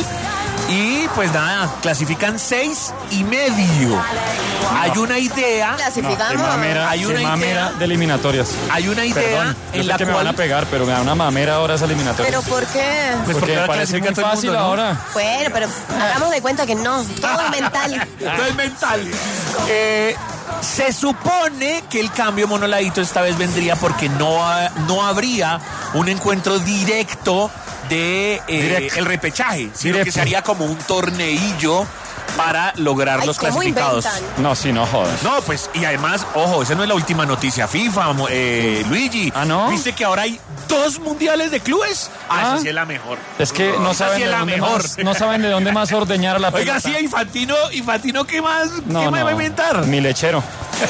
Y pues nada, clasifican seis y medio. Hay una idea. Clasificamos. Qué mamera, Hay una qué mamera idea. de eliminatorias. Hay una idea Perdón, yo en sé la que me cual. van a pegar, pero me da una mamera ahora esa eliminatoria. ¿Pero por qué? Pues porque porque me ahora parece clasifica muy todo el fácil mundo, ¿no? ahora. Bueno, pero hagamos de cuenta que no. Todo es mental. Todo es mental. Eh, se supone que el cambio monoladito esta vez vendría porque no, ha- no habría un encuentro directo de eh, Directo. el repechaje, sino Directo. que se haría como un torneillo para lograr Ay, los ¿cómo clasificados. inventan? No, sí, no jodas. No, pues, y además, ojo, esa no es la última noticia FIFA, mo- eh, Luigi. Ah, ¿no? ¿Viste que ahora hay dos mundiales de clubes? Ah, Ah. esa sí es la mejor. Es que no Esa saben, sí es de la dónde mejor. más, no saben de dónde más ordeñar a la pelota. Oiga, sí, Infantino, Infantino, ¿qué más? No, ¿Qué me no. va a inventar? Mi lechero.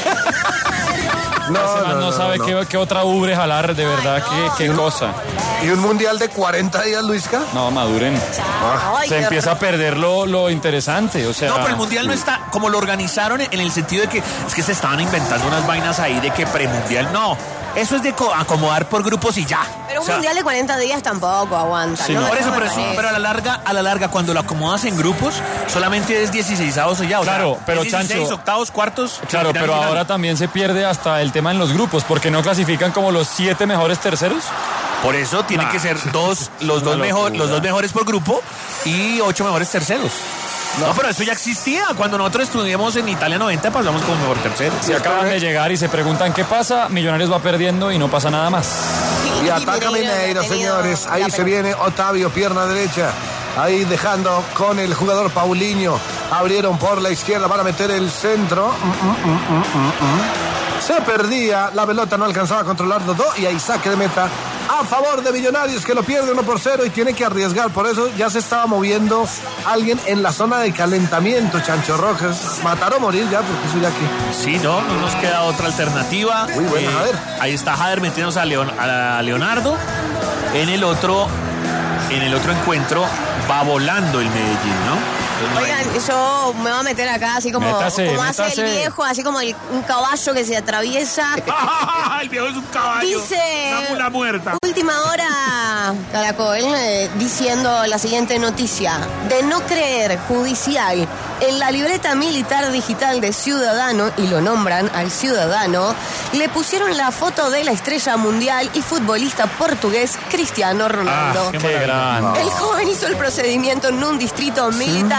No, Ese man no, no, no, sabe no. Qué, qué otra ubre jalar, de verdad, qué, qué cosa. ¿Y un mundial de cuarenta días, Luisca? No, maduren. Ay, Se qué empieza a perder lo, lo interesante, o sea... No, pero el mundial no está como lo organizaron en el sentido de que es que se estaban inventando unas vainas ahí de que premundial. No, eso es de co- acomodar por grupos y ya. Pero un O sea, mundial de cuarenta días tampoco aguanta. Sí, no, no, por eso, me pero, eso- parece. pero a la larga, a la larga, cuando lo acomodas en grupos, solamente es dieciséis avos o ya. O Claro, sea, pero, es dieciséis, Chancho, octavos, cuartos. Claro, final, pero final. ahora también se pierde hasta el tema en los grupos, porque no clasifican como los siete mejores terceros. Por eso tienen Nah, que ser dos, los una dos mejor, locura. los dos mejores por grupo y ocho mejores terceros. No, pero eso ya existía. Cuando nosotros estuvimos en Italia noventa, pasamos como mejor tercero. Si acaban de llegar y se preguntan qué pasa, Millonarios va perdiendo y no pasa nada más. Y ataca Mineiro, señores. Ahí se viene Otavio, pierna derecha. Ahí dejando con el jugador Paulinho. Abrieron por la izquierda para meter el centro. Mm, mm, mm, mm, mm. Se perdía, la pelota no alcanzaba a controlar Dodó y ahí saque de meta a favor de Millonarios que lo pierde uno por cero y tiene que arriesgar. Por eso ya se estaba moviendo alguien en la zona de calentamiento, Chancho Rojas. Matar o morir ya, porque soy aquí. Sí, no, no nos queda otra alternativa. Muy buena, Jader. Ahí está Jader metiéndose a, Leon- a Leonardo. En el otro, en el otro encuentro va volando el Medellín, ¿no? Oigan, yo me voy a meter acá así como, Métase, como hace métase. el viejo, así como el- un caballo que se atraviesa. El viejo es un caballo. Dice- Una mula muerta. Última hora, Caracol, eh, diciendo la siguiente noticia. De no creer judicial en la libreta militar digital de Ciudadano, y lo nombran al Ciudadano, le pusieron la foto de la estrella mundial y futbolista portugués Cristiano Ronaldo. Ah, qué grande. El joven hizo el procedimiento en un distrito militar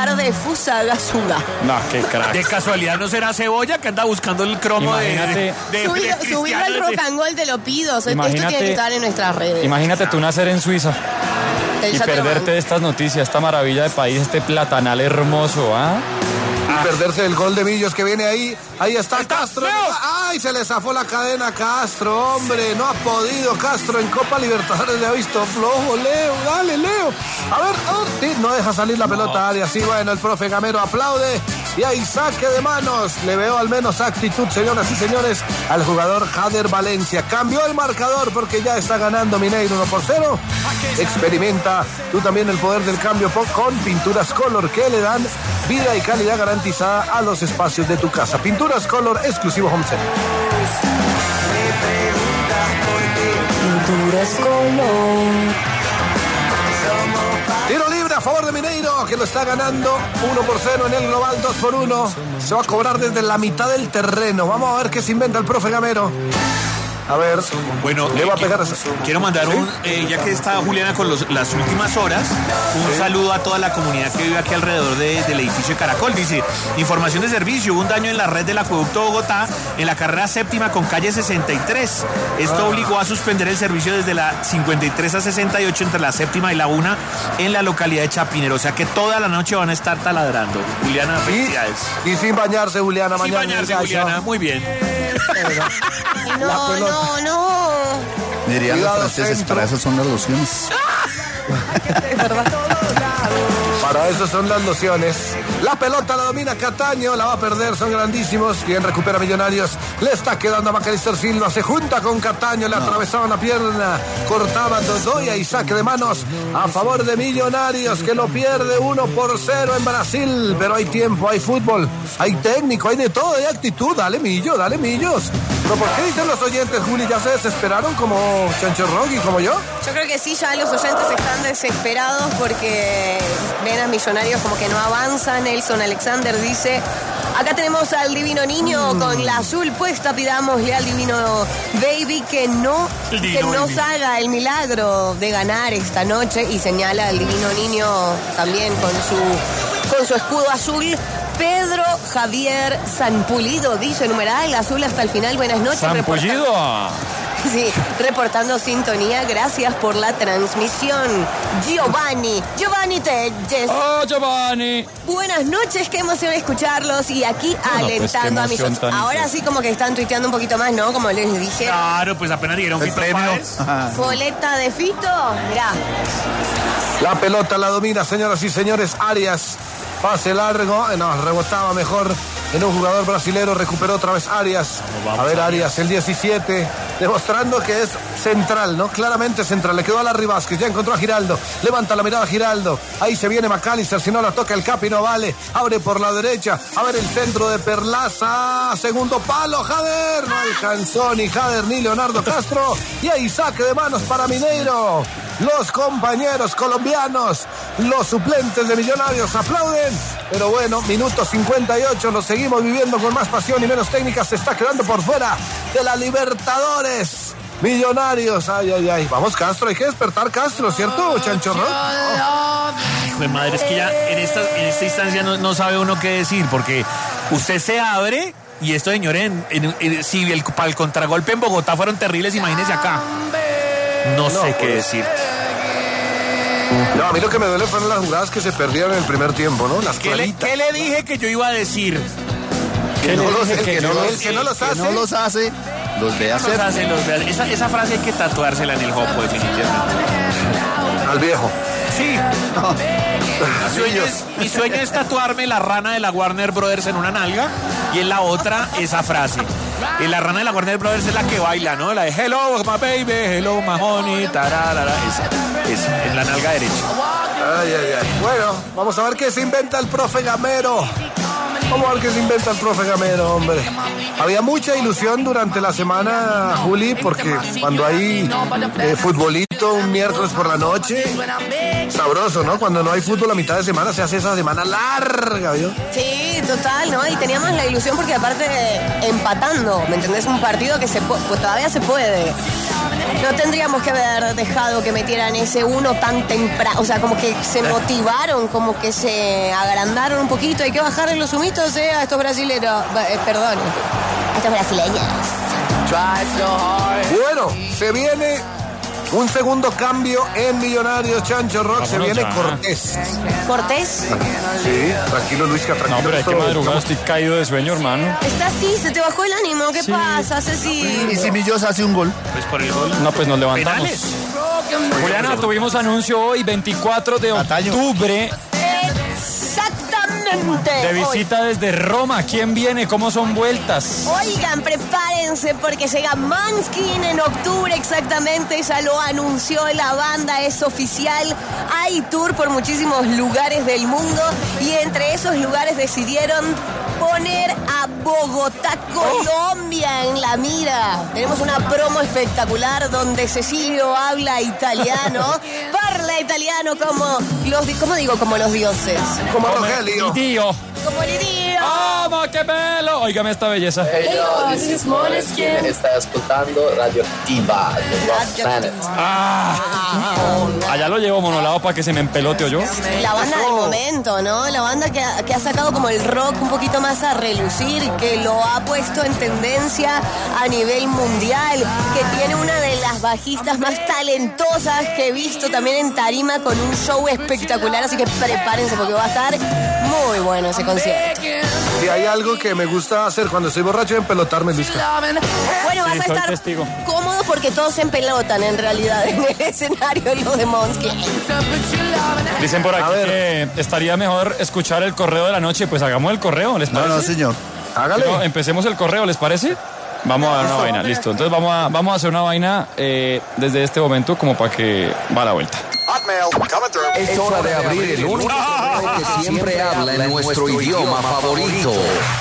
par de Fusagasugá. No, qué crack. De casualidad no será Cebolla que anda buscando el cromo de, de, de, Subido, de subirlo al rock and roll, te lo pido. Esto Imagínate- tiene que estar en nuestras redes. Imagínate tú nacer en Suiza Él y ya te lo perderte de estas noticias, esta maravilla de país, este platanal hermoso, ¿ah? Y perderse el gol de Millos que viene ahí. Ahí está Castro. ¡Ay! Se le zafó la cadena a Castro, hombre. No ha podido Castro en Copa Libertadores. Le ha visto flojo, Leo. Dale, Leo. A ver, a ver. Sí, no deja salir la pelota a área. Sí, bueno, el profe Gamero aplaude. Y hay saque de manos. Le veo al menos actitud, señoras y señores, al jugador Jader Valencia. Cambió el marcador porque ya está ganando Mineiro uno por cero. Experimenta tú también el poder del cambio po- con Pinturas Color, que le dan vida y calidad garantizada a los espacios de tu casa. Pinturas Color, exclusivo Home Center. Pinturas Color. Tiro libre a favor de Mineiro, que lo está ganando uno por cero en el global, dos por uno. Se va a cobrar desde la mitad del terreno. Vamos a ver qué se inventa el profe Gamero. A ver, bueno, le va a pegar. Quiero mandar ¿Sí? un, eh, ya que está Juliana con los- las últimas horas, un Sí. saludo a toda la comunidad que vive aquí alrededor de- del edificio de Caracol. Dice, información de servicio, hubo un daño en la red del acueducto Bogotá en la carrera séptima con calle sesenta y tres. Esto Ah. obligó a suspender el servicio desde la cincuenta y tres a sesenta y ocho entre la séptima y la una en la localidad de Chapinero. O sea que toda la noche van a estar taladrando. Juliana, felicidades. Y sin bañarse, Juliana, Sin mañana. bañarse, ya, Juliana, ya. muy bien. No, no, no. Dirían los Cuidado, franceses, centro. para eso son las lociones. Para eso son las lociones. La pelota la domina Cataño, la va a perder, son grandísimos. Quien recupera Millonarios, le está quedando a Macalister Silva, se junta con Cataño, le atravesaban la pierna, cortaban Dodoya y saque de manos a favor de Millonarios, que lo pierde uno por cero en Brasil. Pero hay tiempo, hay fútbol, hay técnico, hay de todo, hay actitud. Dale Millo, dale Millos. ¿Pero por qué dicen los oyentes, Juli? ¿Ya se desesperaron como Chancho Rocky, como yo? Yo creo que sí, ya los oyentes están desesperados porque ven a Millonarios como que no avanzan. Nelson Alexander dice, acá tenemos al divino niño Mm. con la azul puesta, pidámosle al divino baby que no, El que divino nos baby. haga el milagro de ganar esta noche, y señala al divino niño también con su, con su escudo azul. Pedro Javier Sanpulido dice numeral azul hasta el final. Buenas noches. Sampullido. Sí, reportando sintonía, gracias por la transmisión. Giovanni, Giovanni Telles. ¡Oh, Giovanni! Buenas noches, qué emoción escucharlos y aquí Bueno, pues, qué alentando a mis emoción otros. tan Ahora sí como que están tuiteando un poquito más, ¿no? Como les dije. Claro, pues apenas dieron El Fito premio. Páez. Ajá. Boleta de Fito, mirá. La pelota la domina, señoras y señores, Arias. Pase largo, no, rebotaba mejor en un jugador brasilero, recuperó otra vez Arias. A ver, Arias, el diecisiete, demostrando que es central, ¿no? Claramente central. Le quedó a Larry Vázquez, ya encontró a Giraldo. Levanta la mirada a Giraldo. Ahí se viene Macalister, si no la toca el Capi no vale. Abre por la derecha. A ver el centro de Perlaza. Segundo palo, Jader. No alcanzó ni Jader ni Leonardo Castro. Y ahí saque de manos para Mineiro. Los compañeros colombianos, los suplentes de Millonarios aplauden. Pero bueno, minuto cincuenta y ocho, lo seguimos viviendo con más pasión y menos técnica. Se está quedando por fuera de la Libertadores. Millonarios, ay, ay, ay. Vamos, Castro, hay que despertar Castro, ¿cierto, Chanchorro? Hijo de madre, es que ya en esta, en esta instancia no, no sabe uno qué decir, porque usted se abre y esto, señores, en, en, en- si el, para el contragolpe en Bogotá fueron terribles, imagínese acá. No, No, sé qué pues. decir. No, a mí lo que me duele fueron las jugadas que se perdieron en el primer tiempo, ¿no? Las ¿Qué le, claritas. qué le dije que yo iba a decir? Que no los- dije el que que no yo- los- el que no los que hace. no los hace, los ve Los hacer. hace, los ve- esa, esa frase hay que tatuársela en el jopo, definitivamente. Al viejo. Sí. Mi sueño, es, mi sueño es tatuarme la rana de la Warner Brothers en una nalga y en la otra esa frase. Y la rana de la Warner Brothers es la que baila, ¿no? La de Hello, my baby, hello, my honey, tararara. Esa, esa, en la nalga derecha. Ay, ay, ay. Bueno, vamos a ver qué se inventa el profe Gamero. Vamos a ver qué se inventa el profe Gamero, hombre. Había mucha ilusión durante la semana, Juli, porque cuando hay eh, futbolito un miércoles por la noche, sabroso, ¿no? Cuando no hay fútbol a mitad de semana se hace esa semana larga, ¿vio? Sí, total, ¿no? Y teníamos la ilusión porque aparte empatando, ¿me entendés? Un partido que se po- pues todavía se puede. No tendríamos que haber dejado que metieran ese uno tan temprano. O sea, como que se motivaron, como que se agrandaron un poquito. Hay que bajarle los humitos eh, a estos brasileños. Eh, perdón, a estos brasileños. Bueno, se viene un segundo cambio en Millonarios, Chancho Rock. Vámonos, se viene ya. Cortés. ¿Cortés? Sí, tranquilo, Luis, que tranquilo. No, pero hay que madrugar, estoy caído de sueño, hermano. Está así, se te bajó el ánimo. ¿Qué sí. pasa, Ceci? ¿Y si Millos hace un gol? Pues por el gol. No, pues nos levantamos. ¿Penales? Juliana, tuvimos anuncio hoy, veinticuatro de octubre. Exactamente. De visita hoy. Desde Roma. ¿Quién viene? ¿Cómo son vueltas? Oigan, prepárense porque llega Måneskin en octubre exactamente. Ya lo anunció la banda, es oficial. Hay tour por muchísimos lugares del mundo y entre esos lugares decidieron poner a Bogotá, Colombia en la mira. Tenemos una promo espectacular donde Cecilio habla italiano, parla italiano como los, ¿cómo digo? Como los dioses. Como Rogelio. Tío. Como el tío. ¡Vamos, qué pelo! Óigame esta belleza. Hey, yo, this is Måneskin. Está escuchando Radioactiva de Rock Planet. Ah, allá lo llevo monolado para que se me empelote o yo. La banda del momento, ¿no? La banda que ha, que ha sacado como el rock un poquito más a relucir, que lo ha puesto en tendencia a nivel mundial, que tiene una de las bajistas más talentosas que he visto también en tarima con un show espectacular, así que prepárense porque va a estar muy bueno ese concierto. Y hay algo que me gusta hacer cuando estoy borracho, empelotarme, Luis. Bueno, vas sí, a estar testigo. cómodo porque todos se empelotan en realidad en el escenario lo de Måneskin. Dicen por aquí que estaría mejor escuchar el correo de la noche. Pues hagamos el correo, ¿les parece? No, no, señor. Hágale. No, empecemos el correo, ¿les parece? Vamos a dar una vaina, listo. Entonces vamos a, vamos a hacer una vaina eh, desde este momento como para que va la vuelta. Es hora de abrir el único correo que siempre habla en nuestro idioma favorito.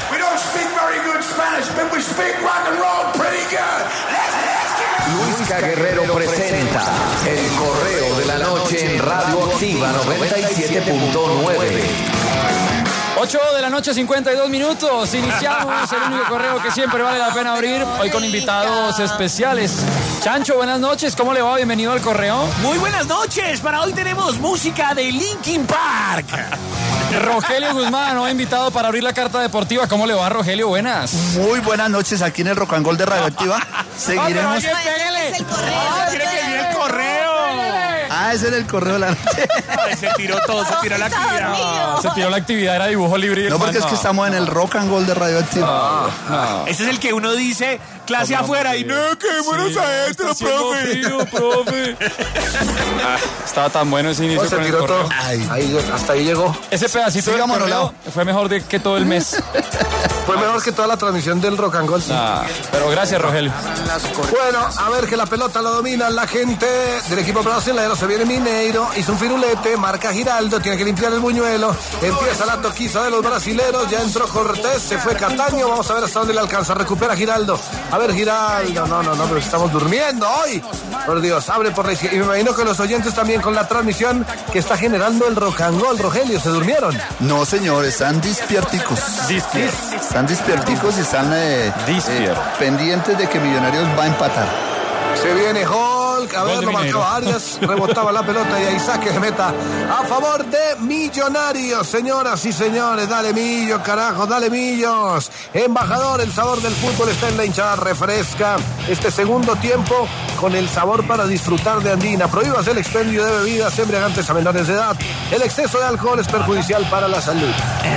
Luisca Guerrero presenta el correo de la noche en Radioactiva noventa y siete punto nueve. ocho de la noche, cincuenta y dos minutos. Iniciamos el único correo que siempre vale la pena abrir. Hoy con invitados especiales. Chancho, buenas noches. ¿Cómo le va? Bienvenido al correo. Muy buenas noches. Para hoy tenemos música de Linkin Park. Rogelio Guzmán, nuevo invitado para abrir la carta deportiva. ¿Cómo le va, Rogelio? Buenas. Muy buenas noches aquí en el Rock and Roll de Radioactiva. Seguiremos. No, ese es el correo. Ah, tiene que venir el correo. Ah, ese era el correo de la noche. Ay, se tiró todo, se tiró la actividad. Se tiró la actividad, era dibujo libre. No, porque es que estamos en el Rock and Roll de Radioactiva. No, no. Ese es el que uno dice clase no, afuera y no, quedémonos sí, adentro, profe. Frío, profe. Ah, estaba tan bueno ese inicio. Oh, con el correo. Ay, ahí, hasta ahí llegó. Ese pedacito del correo fue mejor de, que todo el mes. Fue mejor que toda la transmisión del Rock and Roll. Sí. Ah, pero gracias, Rogelio. Bueno, a ver que la pelota lo domina la gente del equipo brasileño. Se viene Mineiro, hizo un firulete, marca Giraldo, tiene que limpiar el buñuelo. Empieza la toquiza de los brasileros. Ya entró Cortés, se fue Cataño. Vamos a ver hasta dónde le alcanza. Recupera Giraldo. A ver, Giraldo. No, no, no, pero estamos durmiendo hoy. Por Dios, abre por la izquierda. Y me imagino que los oyentes también con la transmisión que está generando el Rock and Roll. Rogelio, ¿se durmieron? No, señor, están despierticos. Dispier. Están despierticos y están eh, eh, pendientes de que Millonarios va a empatar. Se viene Hulk, a ver, lo marcaba Arias, rebotaba la pelota y ahí saque de meta a favor de Millonarios, señoras y señores. Dale Millo, carajo, dale Millos. Embajador, el sabor del fútbol está en la hinchada, refresca este segundo tiempo con el sabor para disfrutar de Andina. Prohíbas el expendio de bebidas embriagantes a menores de edad. El exceso de alcohol es perjudicial para la salud.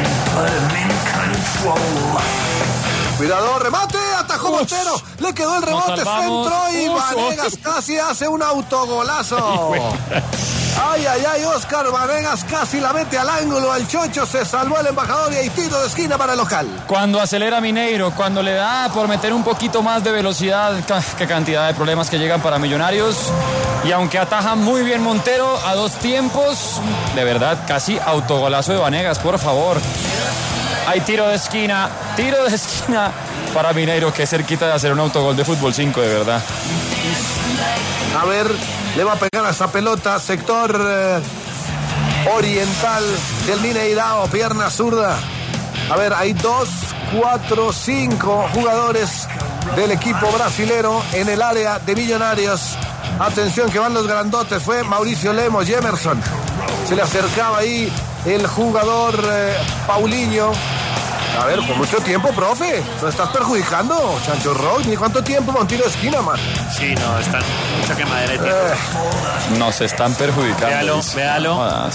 Cuidado, remate, atajó Montero, le quedó el rebote, centro y Vanegas casi hace un autogolazo. Ay, ay, ay, Oscar Vanegas casi la mete al ángulo, al chocho, se salvó el embajador y hay tiro de esquina para el local. Cuando acelera Mineiro, cuando le da por meter un poquito más de velocidad, qué cantidad de problemas que llegan para Millonarios. Y aunque ataja muy bien Montero a dos tiempos, de verdad, casi autogolazo de Vanegas, por favor. Hay tiro de esquina, tiro de esquina para Mineiro, que es cerquita de hacer un autogol de fútbol cinco, de verdad. A ver, le va a pegar a esa pelota, sector eh, oriental del Mineirao, pierna zurda. A ver, hay dos, cuatro, cinco jugadores del equipo brasilero en el área de Millonarios. Atención que van los grandotes, fue Mauricio Lemos y Emerson. Se le acercaba ahí el jugador eh, Paulinho. A ver, por mucho tiempo, profe. ¿No estás perjudicando, Chancho Rock? ¿Ni cuánto tiempo para un tiro de esquina, man? Sí, no, están mucha quemadera de tiempo. Eh. Nos están perjudicando. Véalo, dice. véalo. No jodas.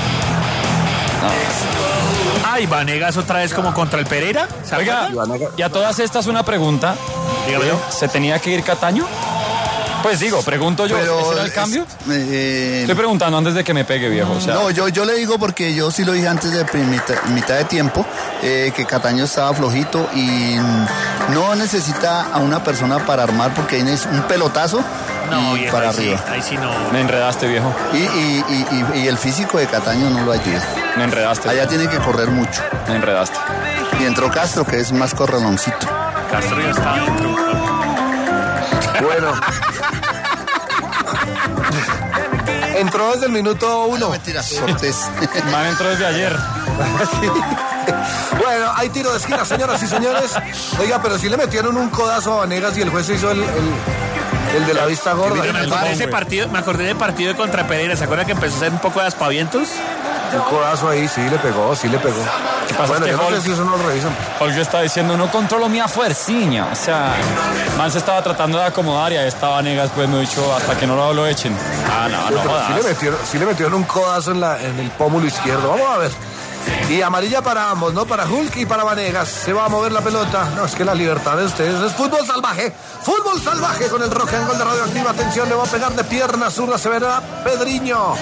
No. Ay, Vanegas otra vez como contra el Pereira. ¿Se Oiga, acuerdan? y a todas estas una pregunta. Dígame yo. ¿Se tenía que ir Cataño? Pues digo, pregunto yo, Pero ¿ese era el es- cambio? eh, Estoy preguntando antes de que me pegue, viejo. O sea, No, yo, yo le digo porque yo sí lo dije antes de prim- mitad, mitad de tiempo, eh, que Cataño estaba flojito y mm, no necesita a una persona para armar porque ahí es un pelotazo No, y viejo, para ahí sí, arriba. ahí sí no. me enredaste, viejo. Y, y, y, y- y el físico de Cataño no lo ayuda. Me enredaste. Allá tiene que correr mucho. Me enredaste. Y entró Castro, que es más correloncito. Castro ya está dentro. Bueno. Entró desde el minuto uno. Mentiras, Cortés. Man entró desde ayer. Sí. Bueno, hay tiro de esquina, señoras y señores. Oiga, pero si le metieron un codazo a Vanegas y el juez hizo el, el, el de la vista gorda. Yo me acordé de ese partido, me acordé del partido de contra Pereira. ¿Se acuerdan que empezó a hacer un poco de aspavientos? Un codazo ahí, sí le pegó, sí le pegó. ¿Qué pasa? Bueno, Es que yo no sé Hulk- si eso no lo revisan. Olga está diciendo, no controlo mi fuerciña. O sea, man se estaba tratando de acomodar y ahí estaba Negas, pues me ha dicho, hasta que no lo, lo echen. Ah, no, Sí, no pero jodas. sí, le metieron, sí le metieron un codazo en, la, en el pómulo izquierdo. Vamos a ver. Y amarilla para ambos, ¿no? Para Hulk y para Vanegas. Se va a mover la pelota. No, es que la libertad de ustedes es fútbol salvaje. Fútbol salvaje con el rock and roll de Radioactiva. Atención, le va a pegar de pierna zurda. Se verá Pedriño.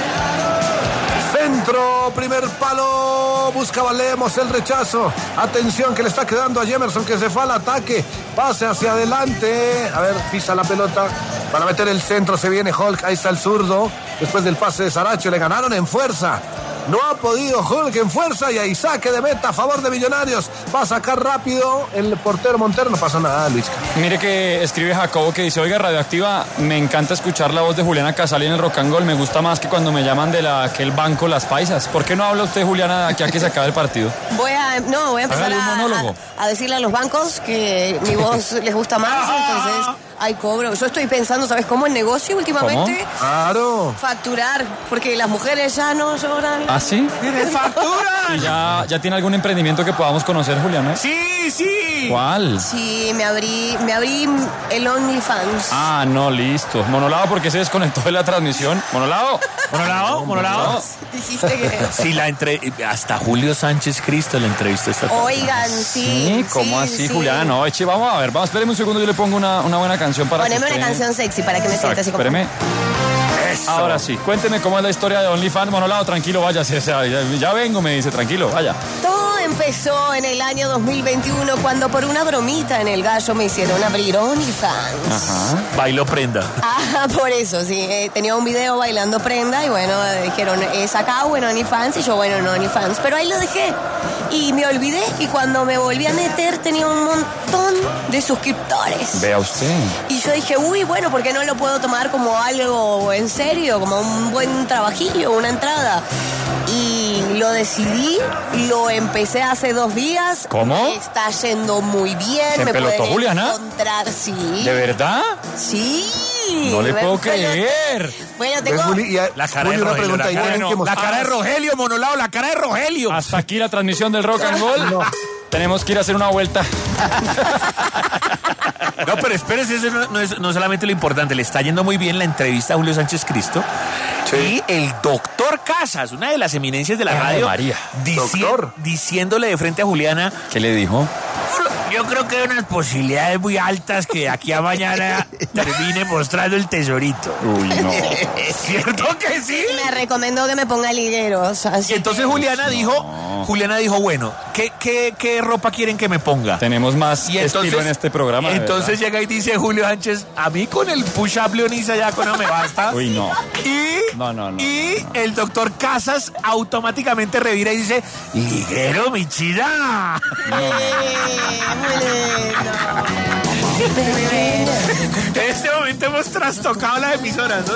Centro, primer palo, buscaba Lemos el rechazo. Atención que le está quedando a Emerson que se fue al ataque. Pase hacia adelante. A ver, pisa la pelota para meter el centro. Se viene Hulk, ahí está el zurdo. Después del pase de Saracho le ganaron en fuerza. No ha podido Hulk en fuerza y ahí saque de meta a favor de Millonarios. Va a sacar rápido el portero Montero. No pasa nada, Luis. Mire que escribe Jacobo que dice, oiga, Radioactiva, me encanta escuchar la voz de Juliana Casali en el Rock and Roll. Me gusta más que cuando me llaman de la, aquel banco Las Paisas. ¿Por qué no habla usted, Juliana, de aquí a que se acabe el partido? Voy a, no, voy a empezar Hágale un a, monólogo. a, a decirle a los bancos que mi voz les gusta más, entonces hay cobro. Yo estoy pensando, ¿sabes cómo? En negocio últimamente. Claro. Facturar, porque las mujeres ya no lloran. ¿Ah, sí? ¡Factura! ¿Y ya, ya tiene algún emprendimiento que podamos conocer, Juliana? Sí, sí. ¿Cuál? Sí, me abrí, me abrí el OnlyFans. Ah, no, listo. Monolado, ¿por qué se desconectó de la transmisión? Monolado. Monolado, Monolado. Dijiste que... Sí, la entre... hasta Julio Sánchez Cristo la entrevistó esta tarde. Oigan, sí. Sí, ¿cómo sí, así, sí. Juliana? No, eche, vamos a ver, vamos, espéreme un segundo, yo le pongo una, una buena canción para Poneme que una usted- canción sexy para que me sienta así como... Espéreme. Ahora sí, cuénteme cómo es la historia de OnlyFans. Monolado, tranquilo, vaya, o sea, ya, ya vengo, me dice, tranquilo, vaya. Todo empezó en el año dos mil veintiuno cuando por una bromita en el gallo me hicieron abrir OnlyFans. Ajá. Bailo prenda. Ah, por eso, sí. eh, tenía un video bailando prenda y bueno, eh, dijeron, es acá o en OnlyFans y yo, bueno, en OnlyFans. Pero ahí lo dejé y me olvidé y cuando me volví a meter tenía un montón de suscriptores. Vea usted. Y yo dije, uy, bueno, ¿por qué no lo puedo tomar como algo en serio? Como un buen trabajillo, una entrada. Y lo decidí, lo empecé hace dos días. ¿Cómo? Me está yendo muy bien. ¿Se me empelotó, pueden Juliana? encontrar, sí. ¿De verdad? Sí. No le me puedo empeloté. creer. Bueno, tengo... Juli, y a- La cara Juli, de una Rogelio. pregunta La ahí cara, tienen no, que la mostrar. cara de Rogelio, Monolado, la cara de Rogelio. Hasta aquí la transmisión del Rock and Roll. Tenemos que ir a hacer una vuelta. No, pero espérese, eso no, no es no solamente lo importante, le está yendo muy bien la entrevista a Julio Sánchez Cristo. Y el doctor Casas, una de las eminencias de la Ave radio, María. dici- Doctor. diciéndole de frente a Juliana, ¿Qué le dijo? yo creo que hay unas posibilidades muy altas que de aquí a mañana termine mostrando el tesorito. Uy, no. ¿Cierto que sí? Me recomendó que me ponga ligueros. Así Y entonces que- Juliana dijo, Juliana dijo, bueno, ¿qué, qué, qué ropa quieren que me ponga? Tenemos más Y entonces, estilo en este programa. de entonces llega y dice Julio Sánchez, a mí con el push-up Leonisa ya con no me basta. verdad. Uy, no. Y, No, no, no. y el doctor Casas automáticamente revira y dice, liguero, mi chida. En este momento hemos trastocado las emisoras, ¿no?